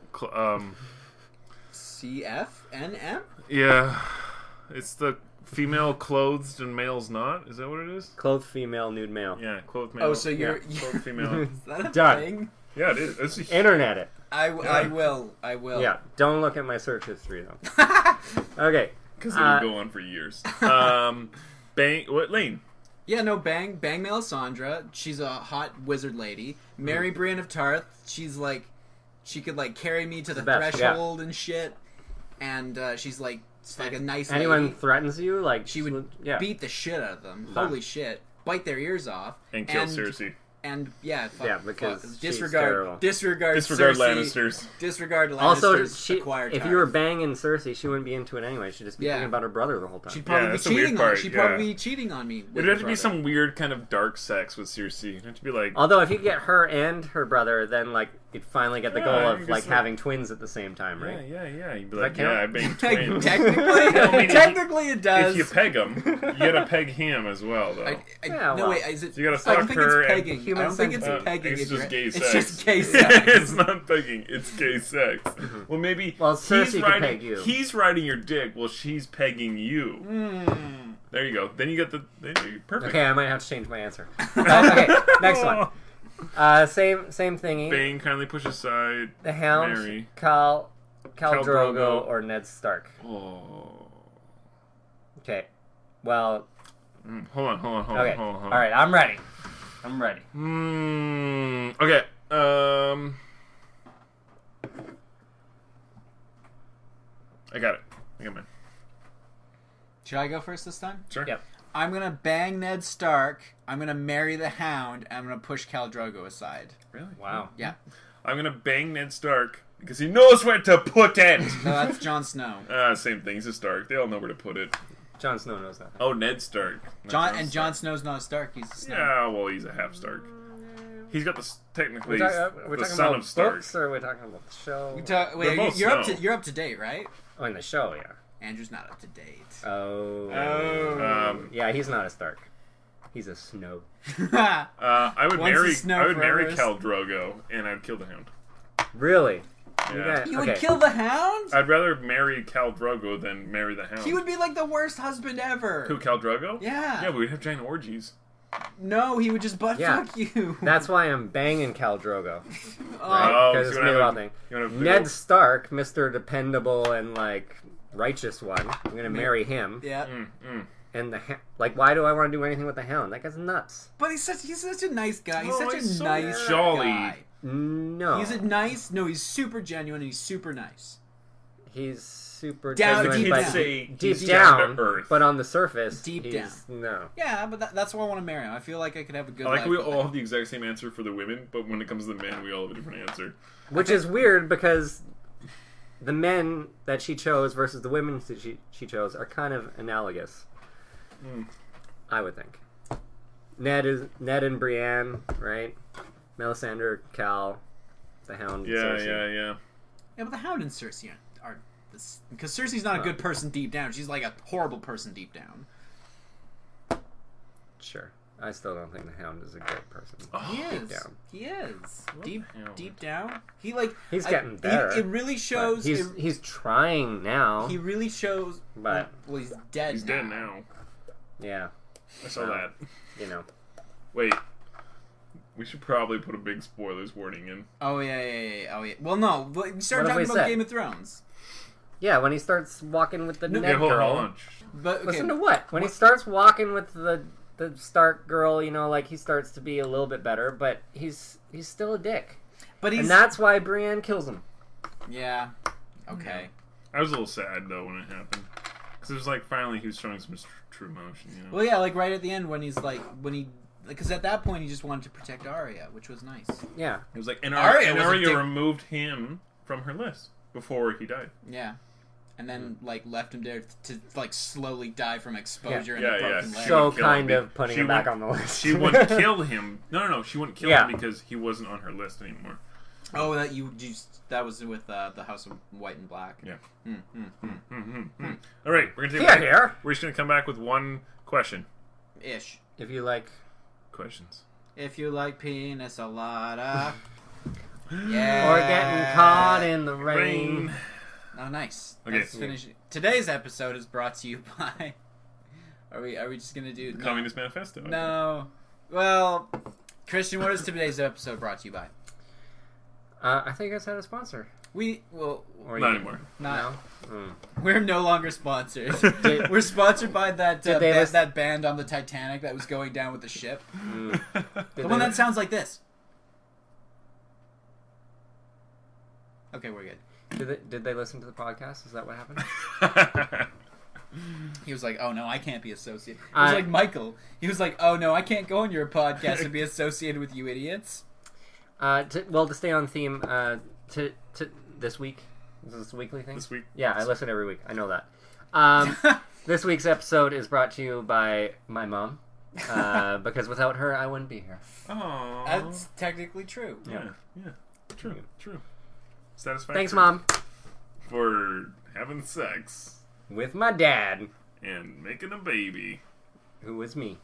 CFNM? Yeah, it's the female clothed and male's not. Is that what it is? Clothed female, nude male. Yeah, clothed male. Oh, so you're... Clothed female. Is that a Done. thing? Yeah, it is. It's a Internet it. I will. Yeah, don't look at my search history, though. Okay. Because it would go on for years. Bang. What lane? Yeah, no, bang Melisandre. She's a hot wizard lady. Mary Brienne of Tarth. She's like, she could like carry me to the best, threshold and shit. And she's like a nice Anyone lady. threatens you, like She would beat the shit out of them. Done. Holy shit! Bite their ears off And kill Cersei. And yeah, because she's disregard terrible. Disregard Cersei, Lannisters. Disregard Lannisters. Also, Acquired if you were banging Cersei, she wouldn't be into it anyway. She'd just be Yeah. thinking about her brother the whole time. She'd probably be that's the weird cheating on. part, She'd yeah. probably be cheating on me. It'd have to be some weird kind of dark sex with Cersei. It'd have to be like. Although if you get her and her brother, then like you'd finally get the Yeah, goal I of guess like so. having twins at the same time, right? Yeah. You'd be Does like, that count? yeah, I banged twins. Technically, technically it does. If you peg him, you gotta peg him as well, though. Yeah, no, well. wait, is it? So you gotta I don't fuck think her it's and- pegging. I Human don't think it's centipede. pegging. It's if just you're- gay It's sex. just gay sex. It's not pegging. It's gay sex. Well, maybe Well, Cersei he's could riding. peg you. He's riding your dick while she's pegging you. There you go. Then you get the perfect. Okay, I might have to change my answer. Okay, next one. Same thingy. Bane kindly push aside. The Hound, Mary. Khal Khal Drogo, Drogo. or Ned Stark. Oh. Okay. Well, Hold on. okay. All right, I'm ready. Okay. I got it. I got mine. Should I go first this time? Sure. Yep. I'm gonna bang Ned Stark. I'm gonna marry the Hound. And I'm gonna push Khal Drogo aside. Really? Wow. Yeah. I'm gonna bang Ned Stark because he knows where to put it. No, that's Jon Snow. Same thing. He's a Stark. They all know where to put it. Jon Snow knows that. Oh, Ned Stark. Not Jon Stark. Snow's not a Stark. He's a Snow. Yeah, well, he's a half Stark. He's got technically We're the talking son about of Stark. books, or are we talking about the show? Wait, both you're up Snow. you're up to date, right? Oh, in the show, yeah. Andrew's not up to date. Oh. Yeah, he's not a Stark. He's a Snow. I would Once marry. a Snow, I would marry forever Khal Drogo, and I'd kill the Hound. Really? Yeah. You would kill the Hound? I'd rather marry Khal Drogo than marry the Hound. He would be like the worst husband ever. Who, Khal Drogo? Yeah. Yeah, but we'd have giant orgies. No, he would just butt Yeah. fuck you. That's why I'm banging Khal Drogo. Oh, Because so it's you me wanna about have a- thing. you wanna have a Ned big Stark, Mr. Dependable and like righteous one. I'm gonna marry him. Yeah, And like, why do I want to do anything with the Hound? That guy's nuts. but he's such a nice guy. He's Oh, such a he's so nice jolly. guy. No, He's super genuine and he's super nice. he's super Down- genuine, deep but down. say deep he's down, down to earth. but on the surface, Deep he's, down. No. Yeah, but that's why I want to marry him. I feel like I could have a good I like life how we with all him. have the exact same answer for the women, but when it comes to the men, we all have a different answer. Which is weird because the men that she chose versus the women that she chose are kind of analogous. I would think. Ned and Brienne, right? Melisandre, Cal, the Hound. Yeah, Cersei. yeah. Yeah, but the Hound and Cersei are this because Cersei's not a good person deep down. She's like a horrible person deep down. Sure. I still don't think the Hound is a good person. He is. down. He is. Deep Hound. deep down. He like He's getting better. It really But shows. he's trying now. He really shows. But- well, he's dead. He's dead now. Yeah. I saw that. You know. Wait. We should probably put a big spoilers warning in. Oh yeah. Oh yeah. Well, no. We started What have talking we about said? Game of Thrones. Yeah, when he starts walking with the Ned Okay, hold girl. on. But okay, Listen to what? When he starts walking with the Stark girl, you know, like he starts to be a little bit better, but he's still a dick. but he's And that's why Brienne kills him. yeah. Okay. I was a little sad though when it happened, because it was like finally he was showing some true emotion. You know. Well, yeah, like right at the end when because at that point he just wanted to protect Arya, which was nice. Yeah. It was like and Arya was a Arya dick- removed him from her list before he died. Yeah. And then like left him there to like slowly die from exposure Yeah, and a yeah. broken leg. So would kill kind him. of putting She him back would- on the list. She wouldn't kill him. No. She wouldn't kill Yeah. him because he wasn't on her list anymore. Oh, that was with the House of White and Black. Yeah. Hmm. All right, we're gonna take. Here, here. We're just gonna come back with one question. Ish. If you like, Questions. If you like pina colada. Yeah. or getting caught in the rain. Oh, nice. Okay. Let's finish. Today's episode is brought to you by. Are we just gonna do Communist Manifesto. No. Well, Christian, what is today's episode brought to you by? I think you guys had a sponsor. Or Not you- anymore. Not. No? We're no longer sponsored. Did- We're sponsored by that Did they list- that band on the Titanic that was going down with the ship. Mm. The one that sounds like this. Okay, we're good. Did they listen to the podcast? Is that what happened? He was like, "Oh no, I can't be associated." It was like Michael. He was like, "Oh no, I can't go on your podcast and be associated with you idiots." To stay on theme, to this week. Is this a weekly thing? This week. Yeah, I listen every week. I know that. This week's episode is brought to you by my mom, because without her, I wouldn't be here. Oh. That's technically true. Yeah. True. Satisfactory. Thanks, Mom. For having sex With my dad, and making a baby. who was me.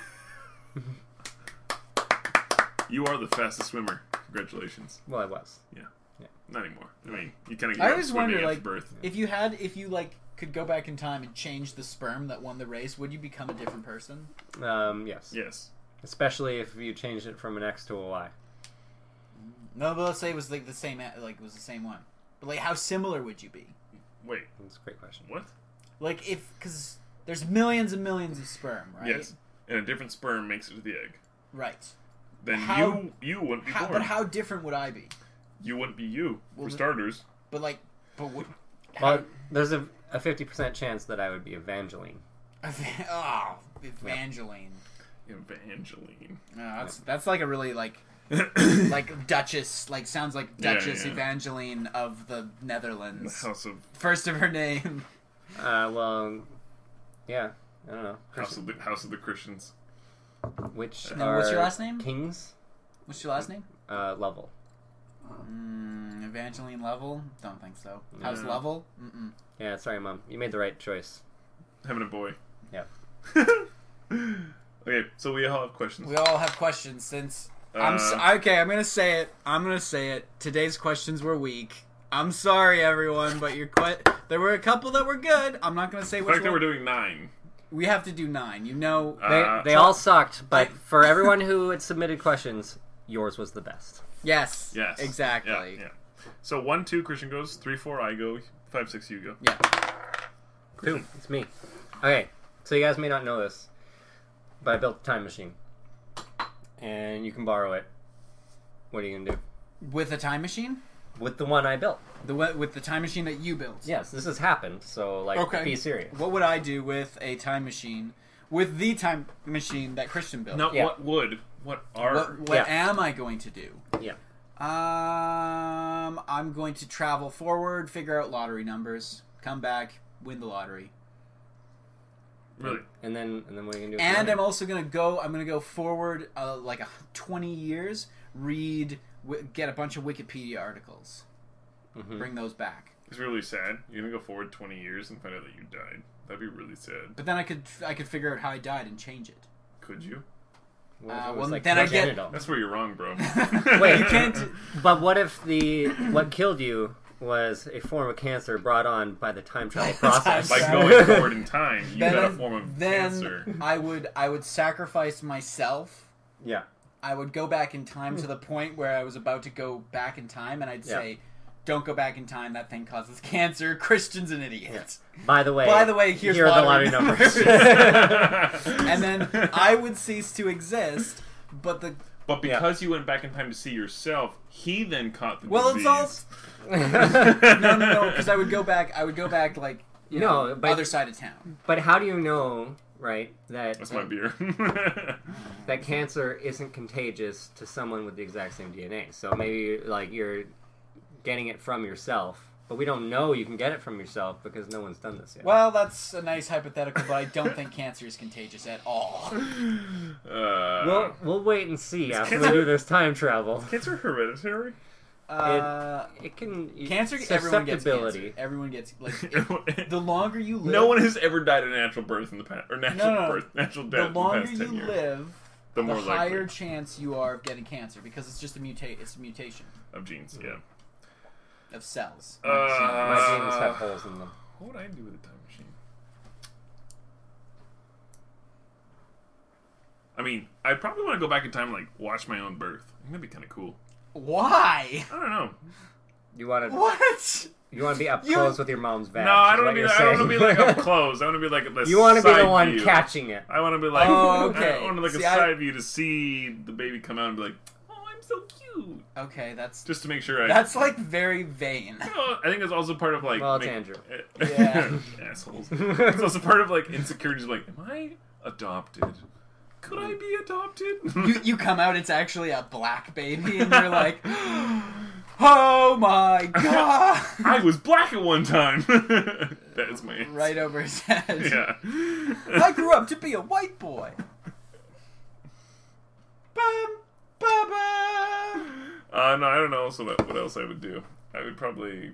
You are the fastest swimmer. Congratulations. Well, I was. Not anymore. I mean, you kind of. I always wonder, after like, birth. if you could go back in time and change the sperm that won the race, would you become a different person? Yes. Yes. Especially if you changed it from an X to a Y. No, but let's say it was like the same, one. But like, how similar would you be? Wait. That's a great question. What? Like, because there's millions and millions of sperm, right? Yes. And a different sperm makes it to the egg. Right. Then How- you wouldn't be born. But how different would I be? You wouldn't be you, Well, for starters. But like, what? Well, there's a 50% chance that I would be Evangeline. Oh, Evangeline. Evangeline. No, that's like a really like Duchess, like sounds like Duchess yeah. Evangeline of the The Netherlands. House of First of her name. Well, yeah, I don't know. House of the Christians. Which And are what's your last name? Kings. What's your last name? Lovell. Evangeline Lovell? Don't think so. House No. Lovell? Mm-mm. Yeah, sorry, Mom. You made the right choice. Having a boy. Yep. Okay, so we all have questions. We all have questions since. I'm gonna say it. Today's questions were weak. I'm sorry, everyone, but there were a couple that were good. I'm not gonna say the which fact that one. we're doing 9. We have to do 9. You know, They all sucked, but for everyone who had submitted questions, yours was the best. yes, Yes. exactly. Yeah. So 1, 2, Christian goes. 3, 4, I go. 5, 6, you go. Yeah. 2, it's me. Okay, so you guys may not know this, but I built a time machine. And you can borrow it. What are you going to do? With a time machine? With the one I built. With the time machine that you built? Yes, this has happened, so, like, Okay. be serious. What would I do with a time machine? With the time machine that Christian built? Not Yeah. what would. What are. What am I going to do? Yeah. I'm going to travel forward, figure out lottery numbers, come back, win the lottery. Really? And then what are you going to do? And I'm also going to go forward like 20 years, get a bunch of Wikipedia articles, bring those back. It's really sad. You're going to go forward 20 years and find out that you died. That'd be really sad. But then I could figure out how I died and change it. Could you? What if it was, well, like, then I get- congenital? That's where you're wrong, bro. Wait, You can't. But what if what killed you was a form of cancer brought on by the time travel process? By Sorry. going forward in time, you got a form of cancer. I would sacrifice myself. Yeah. I would go back in time to the point where I was about to go back in time, and I'd say, "Don't go back in time. That thing causes cancer. Christian's an idiot." Yeah. By the way, Here's here are the lottery lottery numbers. And then I would cease to exist. But But because you went back in time to see yourself, he then caught the well, disease. it's all no, because I would go back like but- other side of town. But how do you know, right, that That's my beer. that cancer isn't contagious to someone with the exact same DNA? So maybe like you're getting it from yourself, but we don't know you can get it from yourself because no one's done this yet. Well, that's a nice hypothetical, but I don't think cancer is contagious at all. We'll wait and see after we cancer- do this time travel. Cancer hereditary? It can Cancer, everyone gets susceptibility. cancer. Everyone gets the longer you live. No one has ever died a natural birth in the past, or natural No. birth, natural The death in the longer past you 10 years. live, the the more higher likely chance you are of getting cancer because it's just it's a mutation of genes. Yeah. of cells. My genes have holes in them. What would I do with a time machine? I mean, I'd probably want to go back in time and like watch my own birth. I think that'd be kind of cool. Why? I don't know. You want to What? be up close with your mom's vag. No, I is don't what want to be. you're I don't want to be saying. like up close. I want to be like the. You want to be the side one view. catching it. I want to be like. Oh, okay. I want to like See, a side view to see the baby come out and be like, "Oh, I'm so cute." Okay, that's Just to make sure. that's like very vain. Well, I think it's also part of like. Well, it's Andrew. Yeah. Assholes. It's also part of like insecurities. Like, am I adopted? Could I be adopted? You come out, it's actually a black baby, and you're like, oh my god! I was black at one time. That's my answer. Right over his head. Yeah. I grew up to be a white boy. Bum, ba, ba. No, I don't know. Also, what else I would do? I would probably.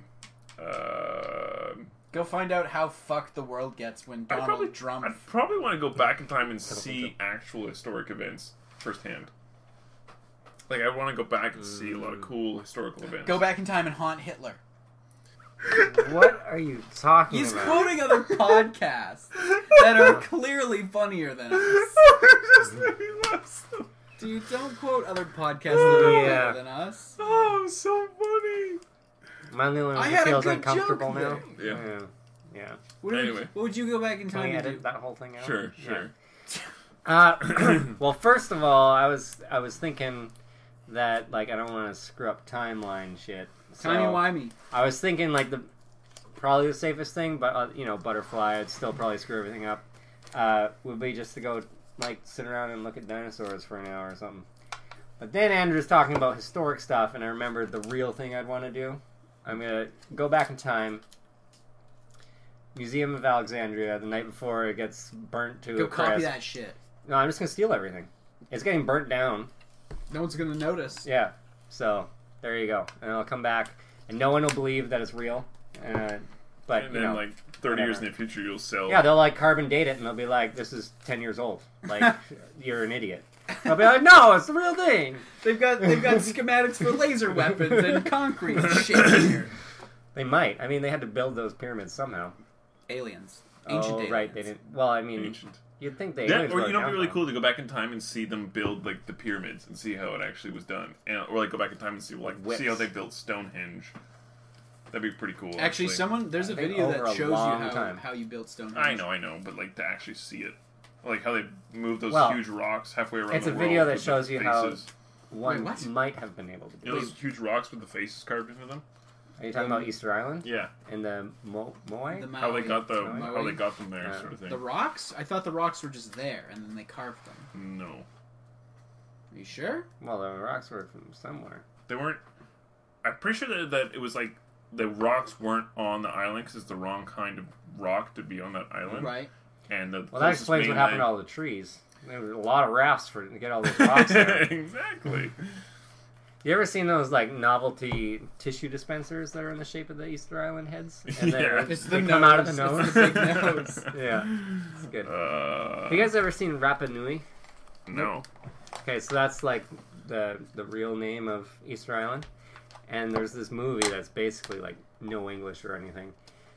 Go find out how fucked the world gets when Donald Trump. I'd probably want to go back in time and see actual historic events firsthand. Like, I want to go back and see a lot of cool historical events. Go back in time and haunt Hitler. What are you talking He's about? quoting other podcasts that are clearly funnier than us. Dude, don't quote other podcasts that are Yeah. better than us. Oh, so funny. Am I the only I one who had a feels good uncomfortable joke now? Yeah. Yeah. Anyway. What would you go back in Can time we to do? edit that whole thing out? Sure. Well, first of all, I was thinking that like I don't want to screw up timeline shit. So Timey-wimey. I was thinking like probably the safest thing, but butterfly. I'd still probably screw everything up. Would be just to go like sit around and look at dinosaurs for an hour or something. But then Andrew's talking about historic stuff, and I remembered the real thing I'd want to do. I'm gonna go back in time. Museum of Alexandria the night before it gets burnt to Go a copy crisp. that shit. No, I'm just gonna steal everything. It's getting burnt down. No one's gonna notice. Yeah. So there you go, and I'll come back, and no one will believe that it's real. But And you then, know, like 30 years in the future, you'll sell. yeah, they'll like carbon date it, and they'll be like, "This is 10 years old. Like, you're an idiot." I'll be like, "No, it's the real thing." They've got schematics for laser weapons and concrete shit here. They might. I mean, they had to build those pyramids somehow. Aliens. Ancient Oh, aliens. right. They didn't. Well, I mean, Ancient. you'd think they. Yeah, aliens or wrote you know, it it'd be down really for cool them. to go back in time and see them build like the pyramids and see how it actually was done, and or like go back in time and see Whips. see how they built Stonehenge. That'd be pretty cool. Actually, there's a I think video over that a shows you long time. how you build Stonehenge. I know, but like to actually see it, like how they move those Well, huge rocks halfway around. it's the a video world that with shows the you how- faces. One what? might have been able to do. You know those huge rocks with the faces carved into them. Are you talking about Easter Island Yeah, and the Moai? The how they Maui. got the Maui? how they got them there, Yeah. sort of thing. The rocks? I thought the rocks were just there, and then they carved them. No, Are you sure? Well, the rocks were from somewhere. they weren't. I'm pretty sure that it was like the rocks weren't on the island because it's the wrong kind of rock to be on that island. Right. And the Well, that closest explains what happened to mainland- all the trees. There were a lot of rafts to get all those rocks there. Exactly. You ever seen those like novelty tissue dispensers that are in the shape of the Easter Island heads? And they're- Yeah. It's they the come out of the nose. nose. It's the big nose. Yeah, it's good. Have you You guys ever seen Rapa Nui? No. Okay, so that's like the real name of Easter Island, and there's this movie that's basically like no English or anything,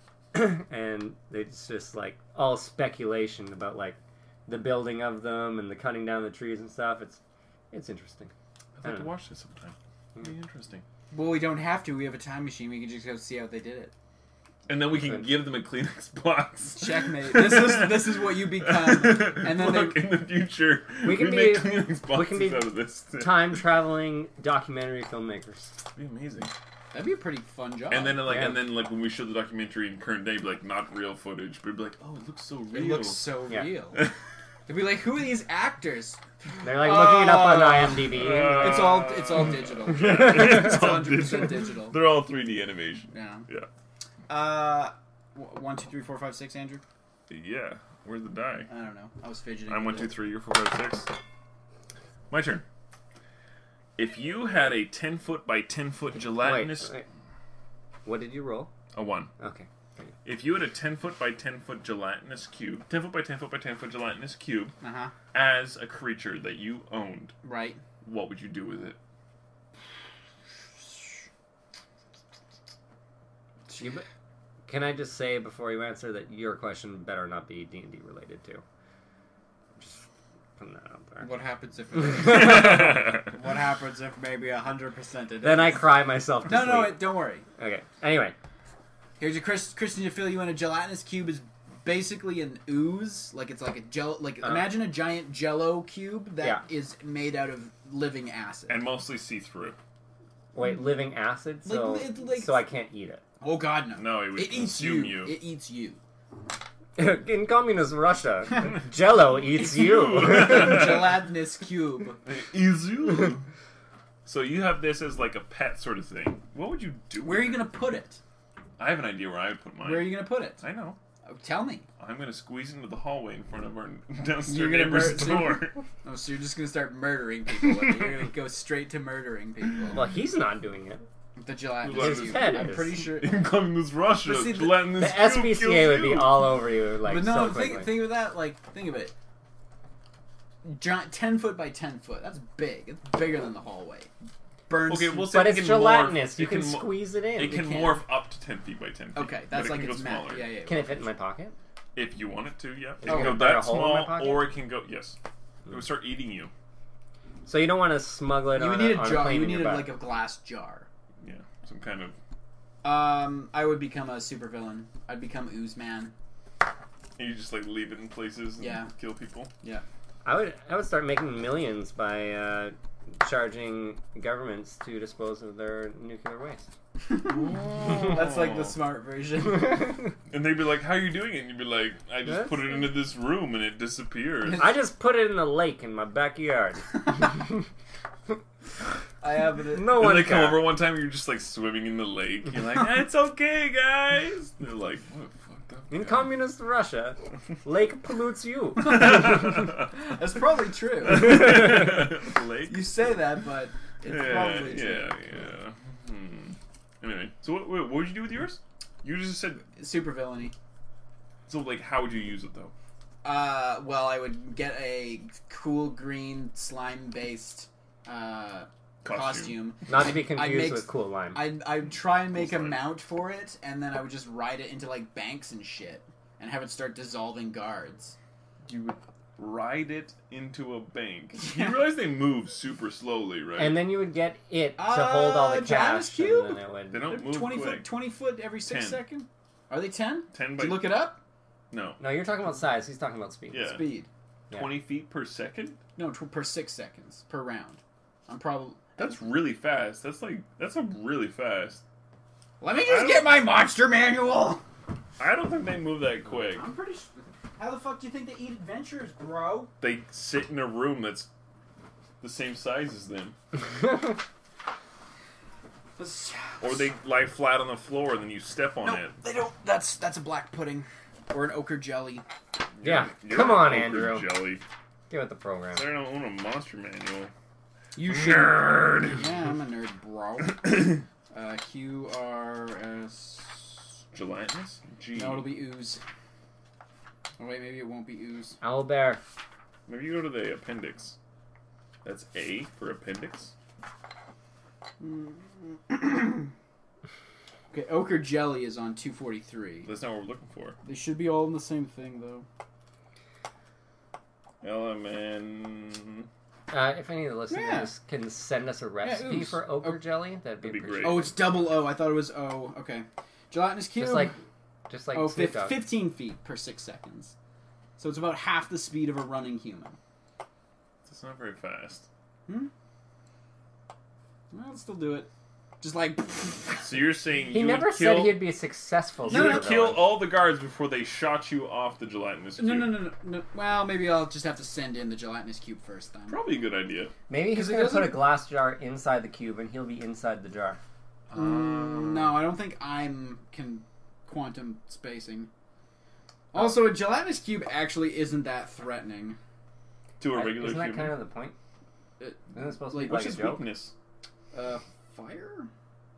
and it's just like all speculation about like the building of them and the cutting down the trees and stuff. It's interesting. I'd like to watch this sometime. It'd be interesting. Well, we don't have to. We have a time machine. We can just go see how they did it. And then we can give them a Kleenex box. Checkmate. This is what you become. And then Look, in the future, We can make be- Kleenex boxes we can be out of this. Time traveling documentary filmmakers. It'd be amazing. that'd be a pretty fun job. And then like, Yeah. when we show the documentary in current day, it'd be like not real footage, but it'd be like, oh, it looks so real. it looks so Yeah. real. They'd be like, who are these actors? They're like looking it up on IMDb. It's all digital. it's It's 100% digital. They're all 3D animation. Yeah. Yeah. 1, 2, 3, 4, 5, 6, Andrew. Yeah. Where's the die? I don't know. I was fidgeting. I'm 1, with 2, it. 3, you're 4, 5, 6. My turn. If you had a 10-foot by 10-foot gelatinous... Wait. What did you roll? A 1. Okay. If you had a 10-foot by 10-foot gelatinous cube, 10-foot by 10-foot by 10-foot gelatinous cube, Uh-huh. as a creature that you owned, Right. what would you do with it? Can I just say before you answer that your question better not be D&D related too? Just putting that out there. What happens if what happens if maybe 100% it is? Then I cry myself to No, sleep. don't worry. Okay. Anyway, Here's your Christian to fill you in. A gelatinous cube is basically an ooze. Like it's like a gel. Like imagine a giant Jello cube that is made out of living acid. And mostly see-through. wait, living acid, so Like- so I can't eat it. Oh God, no! No, it would It eats consume you. you. It eats you. In communist Russia, Jello eats you. Gelatinous cube. Is you. So you have this as like a pet sort of thing. What would you do? Where are you gonna put it? I have an idea where I would put mine. Where are you gonna put it? I know. Oh, tell me. I'm gonna squeeze into the hallway in front of our downstairs You're gonna neighbor's mur- door. Oh, so you're just gonna start murdering people. You're gonna go straight to murdering people. Well, he's not doing it. The gelatinous His cube. head I'm is. pretty sure. In communist Russia, But see, the- gelatinous The cube SPCA kills would be you. all over you, like, But so no, quickly. think of that. Like, think of it. Giant, 10 foot by 10 foot. That's big. It's bigger than the hallway. Burns. Okay, we'll say But it it's can gelatinous. morph- You it can mo- squeeze it in. It can can. morph up to 10 feet by 10 feet. Okay, that's but like it can its go map. smaller. Yeah. Can it fit in my pocket? If you want it to, yeah. It Oh, can go burn a that hole in my small, pocket? or it can go, yes. It would start eating you. So you don't want to smuggle it You on would need a a jar. plane You would in need your like butt. a glass jar. Yeah, some kind of... I would become a supervillain. I'd become Ooze Man. You just like leave it in places and Yeah. kill people. Yeah. I would start making millions by charging governments to dispose of their nuclear waste. That's like the smart version. And they'd be like, how are you doing it? And you'd be like, I just That's put it into this room and it disappears. I just put it in the lake in my backyard. I have it. No And one they come cares. over one time, you're just like swimming in the lake. You're like, it's okay, guys. And they're like, what a fucked up In guy." communist Russia, lake pollutes you. That's probably true. Lake? You say that, but it's Yeah, probably true. yeah. Anyway, so what would you do with yours? You just said, Super villainy. so like, how would you use it though? Well, I would get a cool green slime-based costume. Not to be I'd confused make- with Cool Lime. I'd try and make a slime. mount for it, and then I would just ride it into like banks and shit, and have it start dissolving guards. You would ride it into a bank. You realize they move super slowly, right? And then you would get it to hold all the Gelatinous cash. cube? And then it would... They don't move 20 quick. foot, 20 foot every 6 10. seconds? Are they 10? 10 Did by... you look it up? No. No, you're talking about size. He's talking about speed. Yeah. Speed. Yeah. 20 feet per second? No, per 6 seconds per round. I'm probably. That's really fast. That's a really fast. Let me just get my monster manual. I don't think they move that quick. I'm pretty sure. How the fuck do you think they eat adventures, bro? They sit in a room that's the same size as them. Or they lie flat on the floor and then you step on No, it. they don't. That's a black pudding or an ochre jelly. Yeah, You're come on, ochre Andrew. Jelly. Get with the program. They don't own a monster manual. You should. Nerd. Yeah, I'm a nerd, bro. QRS. Gelatinous? G. No, it'll be ooze. Oh wait, maybe it won't be ooze. Owlbear. Maybe you go to the appendix. That's A for appendix. Okay, ochre jelly is on 243. That's not what we're looking for. They should be all in the same thing, though. LMN. If any of the listeners can send us a recipe ooze. for ochre jelly, that'd be That'd be appreciated. great. Oh, it's double O. I thought it was O. Okay. Gelatinous cube. Just like oh, Snoop Dogg. 15 feet per 6 seconds. So it's about half the speed of a running human. That's not very fast. Well, let's still do it. Just like... So you're saying He you never would kill, said he'd be a successful you would supervillain. kill all the guards before they shot you off the gelatinous cube. No. Well, maybe I'll just have to send in the gelatinous cube first then. Probably a good idea. Maybe he's 'Cause it going to put a doesn't- glass jar inside the cube and he'll be inside the jar. No, I don't think can quantum spacing. Also, a gelatinous cube actually isn't that threatening. To a regular Isn't that human. kind of the point? Isn't it supposed to be What's like his a joke? weakness? Fire?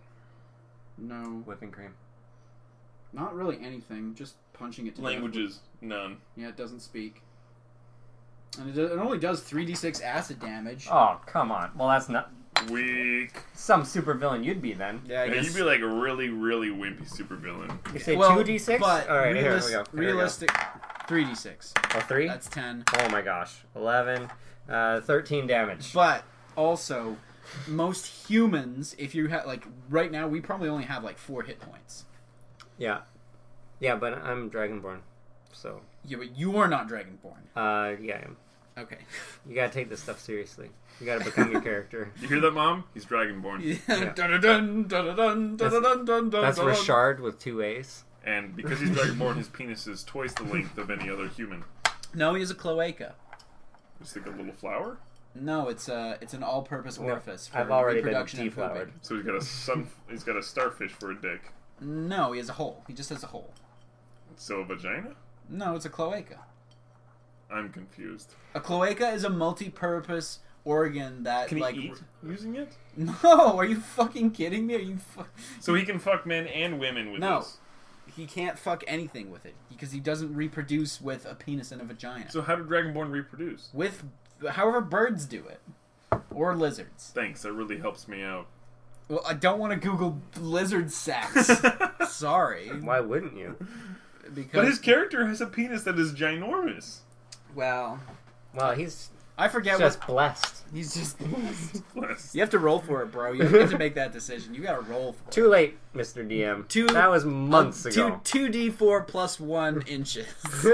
No. Whipping cream. Not really anything. Just punching it to death. Languages, none. Yeah, it doesn't speak. And it only does 3d6 acid damage. Oh, come on. Well, that's not Weak. some supervillain you'd be then. Yeah, I Yeah, guess. you'd be like a really, really wimpy supervillain. You say Well, 2d6? But All right, here we go. Here we go. realistic 3d6. Oh, 3? That's 10. Oh my gosh. 11. 13 damage. But also, most humans, if you have like right now, we probably only have like 4 hit points. Yeah. Yeah, but I'm Dragonborn. So, Yeah, but you are not Dragonborn. yeah, I am. Okay. You gotta take this stuff seriously. You gotta become your character. You hear that, Mom? He's Dragonborn. Yeah. Dun-dun-dun, dun-dun-dun, dun-dun-dun, dun-dun, That's dun-dun. Richard with 2 A's. And because he's Dragonborn, his penis is twice the length of any other human. No, he has a cloaca. Just like a little flower? No, it's an all-purpose orifice for I've already been reproduction and deflowered. pooping. So he's got a starfish for a dick. No, he has a hole. He just has a hole. So a vagina? No, it's a cloaca. I'm confused. A cloaca is a multi-purpose organ that Can he like eat using it? No, are you fucking kidding me? Are you So he can fuck men and women with No. this. He can't fuck anything with it because he doesn't reproduce with a penis and a vagina. So how do Dragonborn reproduce? With however birds do it or lizards. Thanks, that really helps me out. Well, I don't want to Google lizard sex. Sorry, Why wouldn't you? because But his character has a penis that is ginormous. well, Well, he's I forget just what blessed. he's just. Bless. You have to roll for it, bro. You don't get to make that decision. You got to roll for it. Too late, Mr. DM. That was months ago. 2d4 plus 1 inches.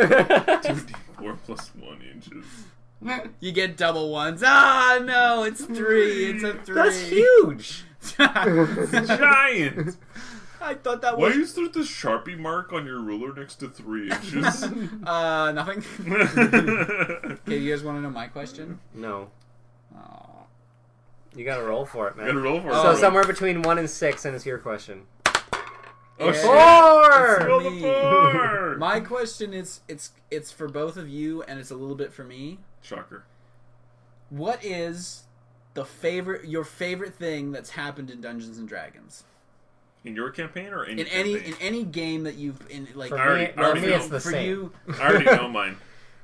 4 plus 1 inches. You get double ones. Ah, no, it's 3. It's a 3. That's huge. Giant! I thought that Why was do you start this Sharpie mark on your ruler next to 3 inches? nothing. Okay, you guys want to know my question? No. Oh. You gotta roll for it, You gotta man. roll for it. So bro. somewhere between 1 and 6, and it's your question. Oh, shit. 4! Roll the Me. 4! My question is, it's for both of you, and it's a little bit for me. Shocker. What is your favorite thing that's happened in Dungeons and Dragons? In your campaign or In campaign? any game that you've in like For I already- me, I already for me know. it's the for same. you, I already know mine.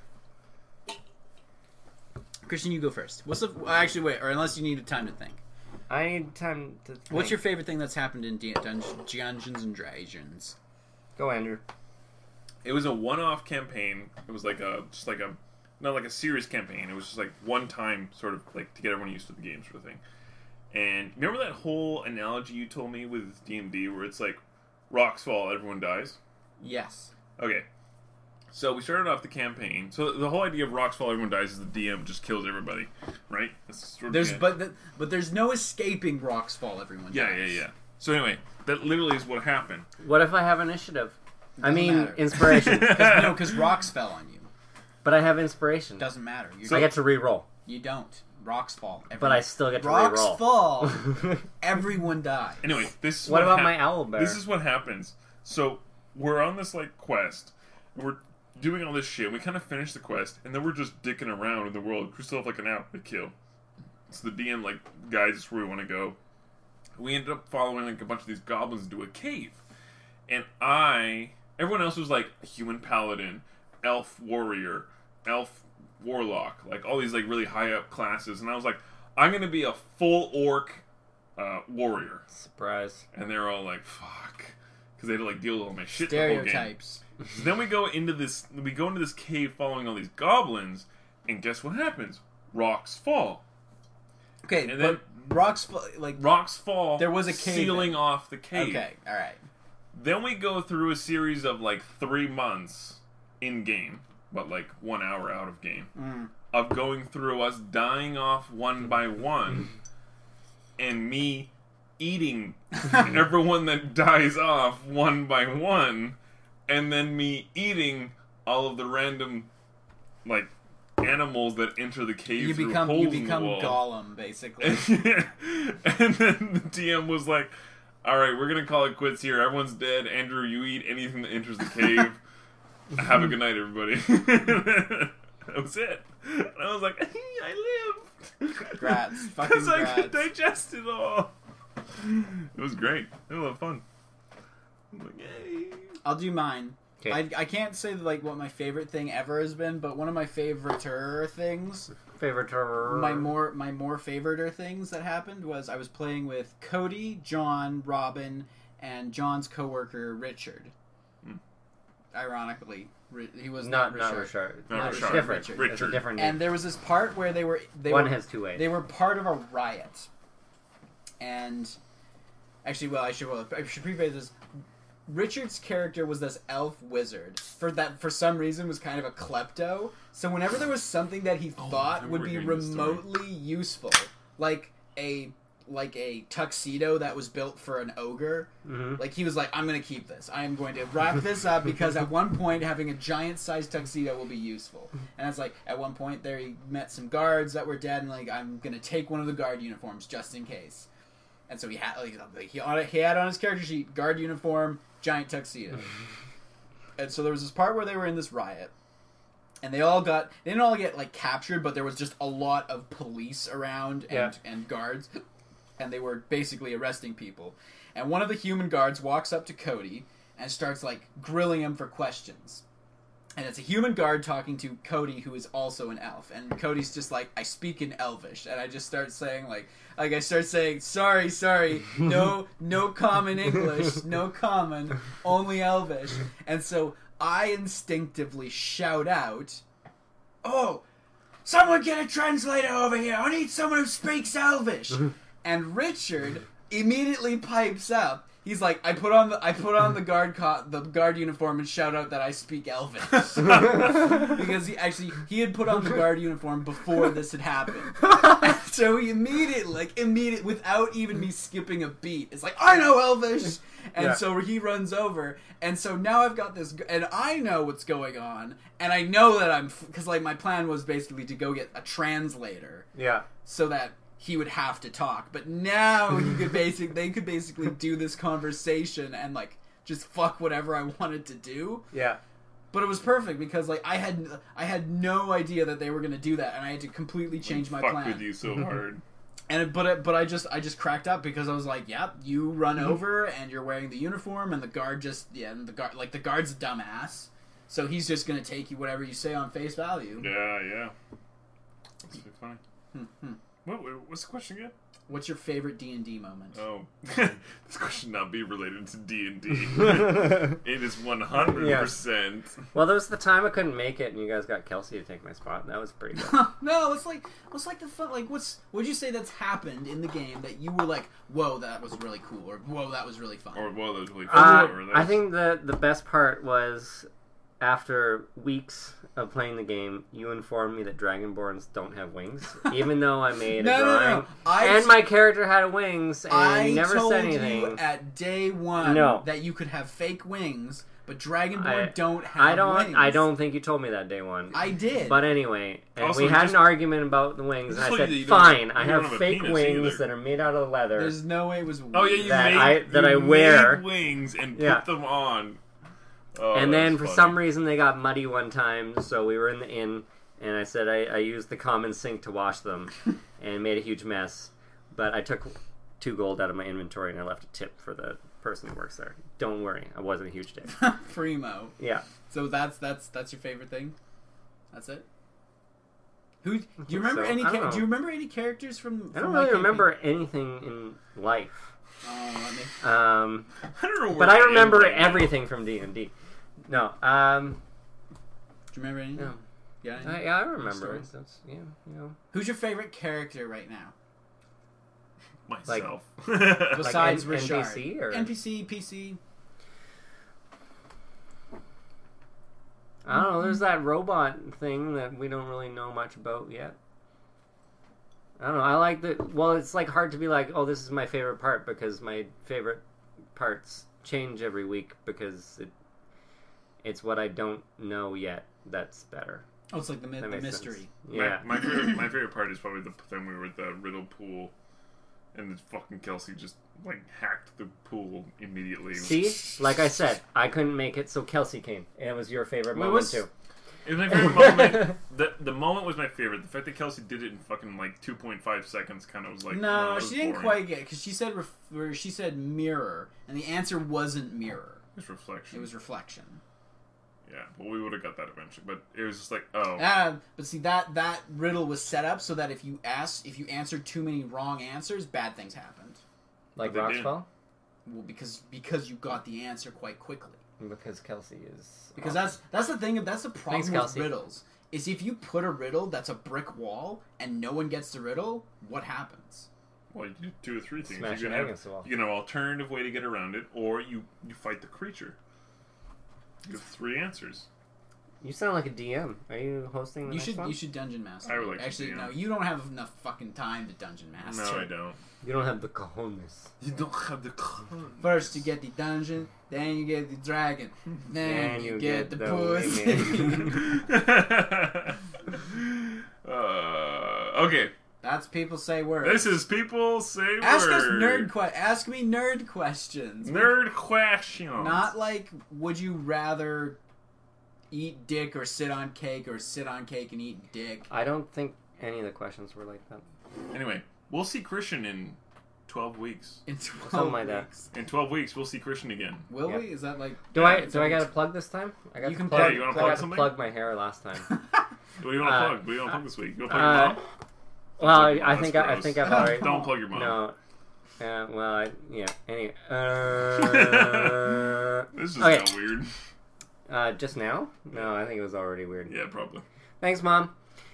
Christian, you go first. What's the actually wait, or unless you need time to think. I need time to think. What's your favorite thing that's happened in Dungeons and Dragons? Go, Andrew. It was a one-off campaign. It was like not like a serious campaign. It was just like one time, sort of like to get everyone used to the game, sort of thing. And remember that whole analogy you told me with D&D, where it's like rocks fall, everyone dies. Yes. Okay. So we started off the campaign. So the whole idea of rocks fall, everyone dies is the DM just kills everybody, right? That's sort of but there's no escaping rocks fall. Everyone. dies. Yeah. So anyway, that literally is what happened. What if I have initiative? I mean, matter. inspiration. Because rocks fell on you. But I have inspiration. Doesn't matter. I get to re-roll. You don't. Rocks fall. But I still get to rocks re-roll. fall. Everyone dies. Anyway, this is what about my owlbear? This is what happens. So we're on this like quest. We're doing all this shit. We kind of finish the quest, and then we're just dicking around in the world. We still have like an hour to kill. So the DM like guides us where we want to go. We ended up following like a bunch of these goblins into a cave, and everyone else was like a human paladin, elf warrior, elf warlock, like all these like really high up classes, and I was like, I'm gonna be a full orc warrior. Surprise. And they're all like, fuck, because they had to like deal with all my shit. Stereotypes. The whole game. So then we go into this cave following all these goblins, and guess what happens? Rocks fall. Okay, and but then rocks fall. There was a cave sealing off the cave. Okay, all right. Then we go through a series of like 3 months in game, but like 1 hour out of game, of going through us dying off one by one, and me eating everyone that dies off one by one, and then me eating all of the random like animals that enter the cave You through become holes in the wall. Gollum, basically. And then the DM was like, alright, we're gonna call it quits here. Everyone's dead. Andrew, you eat anything that enters the cave. Have a good night, everybody. That was it. And I was like, I lived. Congrats. Fucking Because I congrats. could digest it all. It was great. It was a lot of fun. I'm like, yay. I'll do mine. Okay. I can't say like what my favorite thing ever has been, but one of my favorite-er things, my more favorite-er things that happened was I was playing with Cody, John, Robin, and John's coworker Richard. Ironically, he was not Richard. Not Richard. Different. Richard. It's a different And name. there was this part where One has 2 ways. They were part of a riot, and actually, I should preface this. Richard's character was this elf wizard for some reason was kind of a klepto. So whenever there was something that he thought would be remotely useful, like a tuxedo that was built for an ogre, like he was like, I'm gonna keep this. I am going to wrap this up because at one point having a giant sized tuxedo will be useful. And it's like at one point there he met some guards that were dead, and like I'm gonna take one of the guard uniforms just in case. And so he had he had on his character sheet guard uniform, giant tuxedo. And so there was this part where they were in this riot, and they didn't all get like captured, but there was just a lot of police around and guards, and they were basically arresting people. And one of the human guards walks up to Cody and starts like grilling him for questions. And it's a human guard talking to Cody, who is also an elf. And Cody's just like, I speak in Elvish. And I just start saying, sorry, no common English, no common, only Elvish. And so I instinctively shout out, oh, someone get a translator over here. I need someone who speaks Elvish. And Richard immediately pipes up. He's like, I put on the guard uniform and shout out that I speak Elvish because he had put on the guard uniform before this had happened. So he immediately, without even me skipping a beat, is like, I know Elvish, and so he runs over, and so now I've got this, and I know what's going on, and I know that because like my plan was basically to go get a translator, so that he would have to talk, but now they could basically do this conversation and like just fuck whatever I wanted to do. Yeah. But it was perfect because like I had no idea that they were gonna do that, and I had to completely change my plan. Fuck with you so hard. But I just cracked up because I was like, yeah, you run over and you're wearing the uniform, and the guard the guard's a dumbass, so he's just gonna take you whatever you say on face value. Yeah. That's funny. What's the question again? What's your favorite D&D moment? Oh, this question not be related to D&D. It is 100%. Well, there was the time I couldn't make it, and you guys got Kelsey to take my spot. That was pretty good. No, what's like the fun? Like, what'd you say that's happened in the game that you were like, whoa, that was really cool, or whoa, that was really fun, Or whoa, that was really fun. I think the best part was after weeks of playing the game, you informed me that Dragonborns don't have wings, even though I made a drawing. And my character had wings, and you never said anything. I told you at day one that you could have fake wings, but Dragonborn don't have wings. I don't think you told me that day one. I did. But anyway, and Also, we had an argument about the wings, and I said, fine, I have fake wings that are made out of leather. There's no way it was Oh, yeah, I wear. made wings and put them on. Oh, and then for some reason they got muddy one time, so we were in the inn, and I said I used the common sink to wash them, and made a huge mess. But I took 2 gold out of my inventory, and I left a tip for the person who works there. Don't worry, I wasn't a huge dick. Primo. Yeah. So that's your favorite thing? That's it? Do you remember any characters from I don't really remember anything in life. I don't know. But I remember everything from D&D. No. Do you remember anything? No. Yeah, I remember. Who's your favorite character right now? Myself. Besides Richard. NPC or NPC, PC. I don't know. There's that robot thing that we don't really know much about yet. I don't know. I like the. Well, it's like hard to be like, oh, this is my favorite part because my favorite parts change every week because it's what I don't know yet that's better. Oh, it's like the mystery. Sense. Yeah. My favorite part is probably the time we were at the riddle pool, and the fucking Kelsey just like hacked the pool immediately. See, like I said, I couldn't make it, so Kelsey came, and it was your favorite moment too. It was my favorite moment. The moment was my favorite. The fact that Kelsey did it in fucking like 2.5 seconds kind of was like... No, she didn't quite get it, because she said mirror, and the answer wasn't mirror. It was reflection. It was reflection. Yeah, well, we would have got that eventually, but it was just like, oh. But see, that riddle was set up so that if you answered too many wrong answers, bad things happened. Like Roxfall? Well, because you got the answer quite quickly. Because Kelsey is... Because that's the thing, that's the problem with riddles. Is if you put a riddle that's a brick wall and no one gets the riddle, what happens? Well, you do 2 or 3 things. Smash you can have an alternative way to get around it, or you fight the creature. You have 3 answers. You sound like a DM. Are you hosting the next one? You should dungeon master. I would like Actually, to DM. no, you don't have enough fucking time to dungeon master. No, I don't. You don't have the cojones. You don't have the cojones. First you get the dungeon, then you get the dragon, then you get the pussy. Okay. That's people say words. This is people say words. Ask me nerd questions. Nerd questions. Not like, would you rather eat dick or sit on cake and eat dick? I don't think any of the questions were like that. Anyway, we'll see Christian in 12 weeks. In 12 Something like that. weeks. In 12 weeks, we'll see Christian again. Will we? Is that like... Do I got to plug this time? I got You to can plug, plug- you wanna I plug got something? to plug my hair last time. What do you want to plug? What do you want to plug this week? You want to plug your mom? Well, Plug your mom, I that's think gross. I've already... Don't plug your mom. No. Anyway. This just okay. got weird. Just now? No, I think it was already weird. Yeah, probably. Thanks, Mom.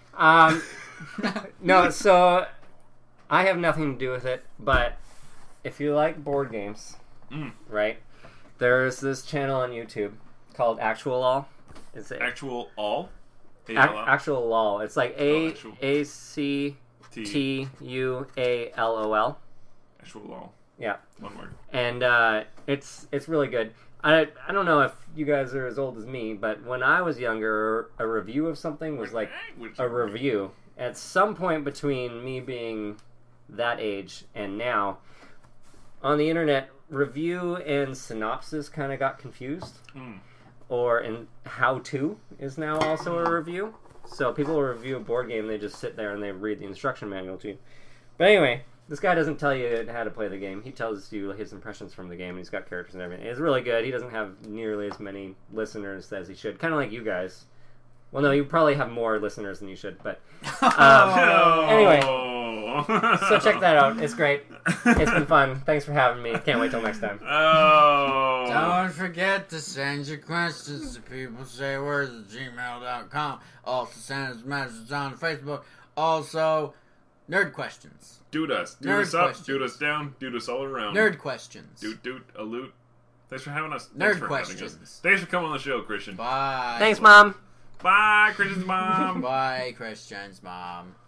No, so I have nothing to do with it, but if you like board games, right, there's this channel on YouTube called Actual All. It's Actual All? Actual LOL. It's like ACTUALOL. Actual All. Yeah. One word. And it's really good. I don't know if you guys are as old as me, but when I was younger, a review of something was like a review. At some point between me being that age and now, on the internet, review and synopsis kind of got confused. Or in how-to is now also a review. So people review a board game, they just sit there and they read the instruction manual to you. But anyway, this guy doesn't tell you how to play the game. He tells you his impressions from the game, and he's got characters and everything. It's really good. He doesn't have nearly as many listeners as he should. Kind of like you guys. Well, no, you probably have more listeners than you should, but... anyway. So check that out. It's great. It's been fun. Thanks for having me. Can't wait till next time. Oh. Don't forget to send your questions to peoplesaywords@gmail.com. Also send us messages on Facebook. Also, nerd questions. Dude us. Dude Nerd us up. questions. Dude us down. Dude us all around. Nerd questions. Doot, a loot. Thanks for having us. Nerd Thanks for having us. questions. Thanks for coming on the show, Christian. Bye. Thanks, Mom. Bye, Christian's mom. Bye, Christian's mom.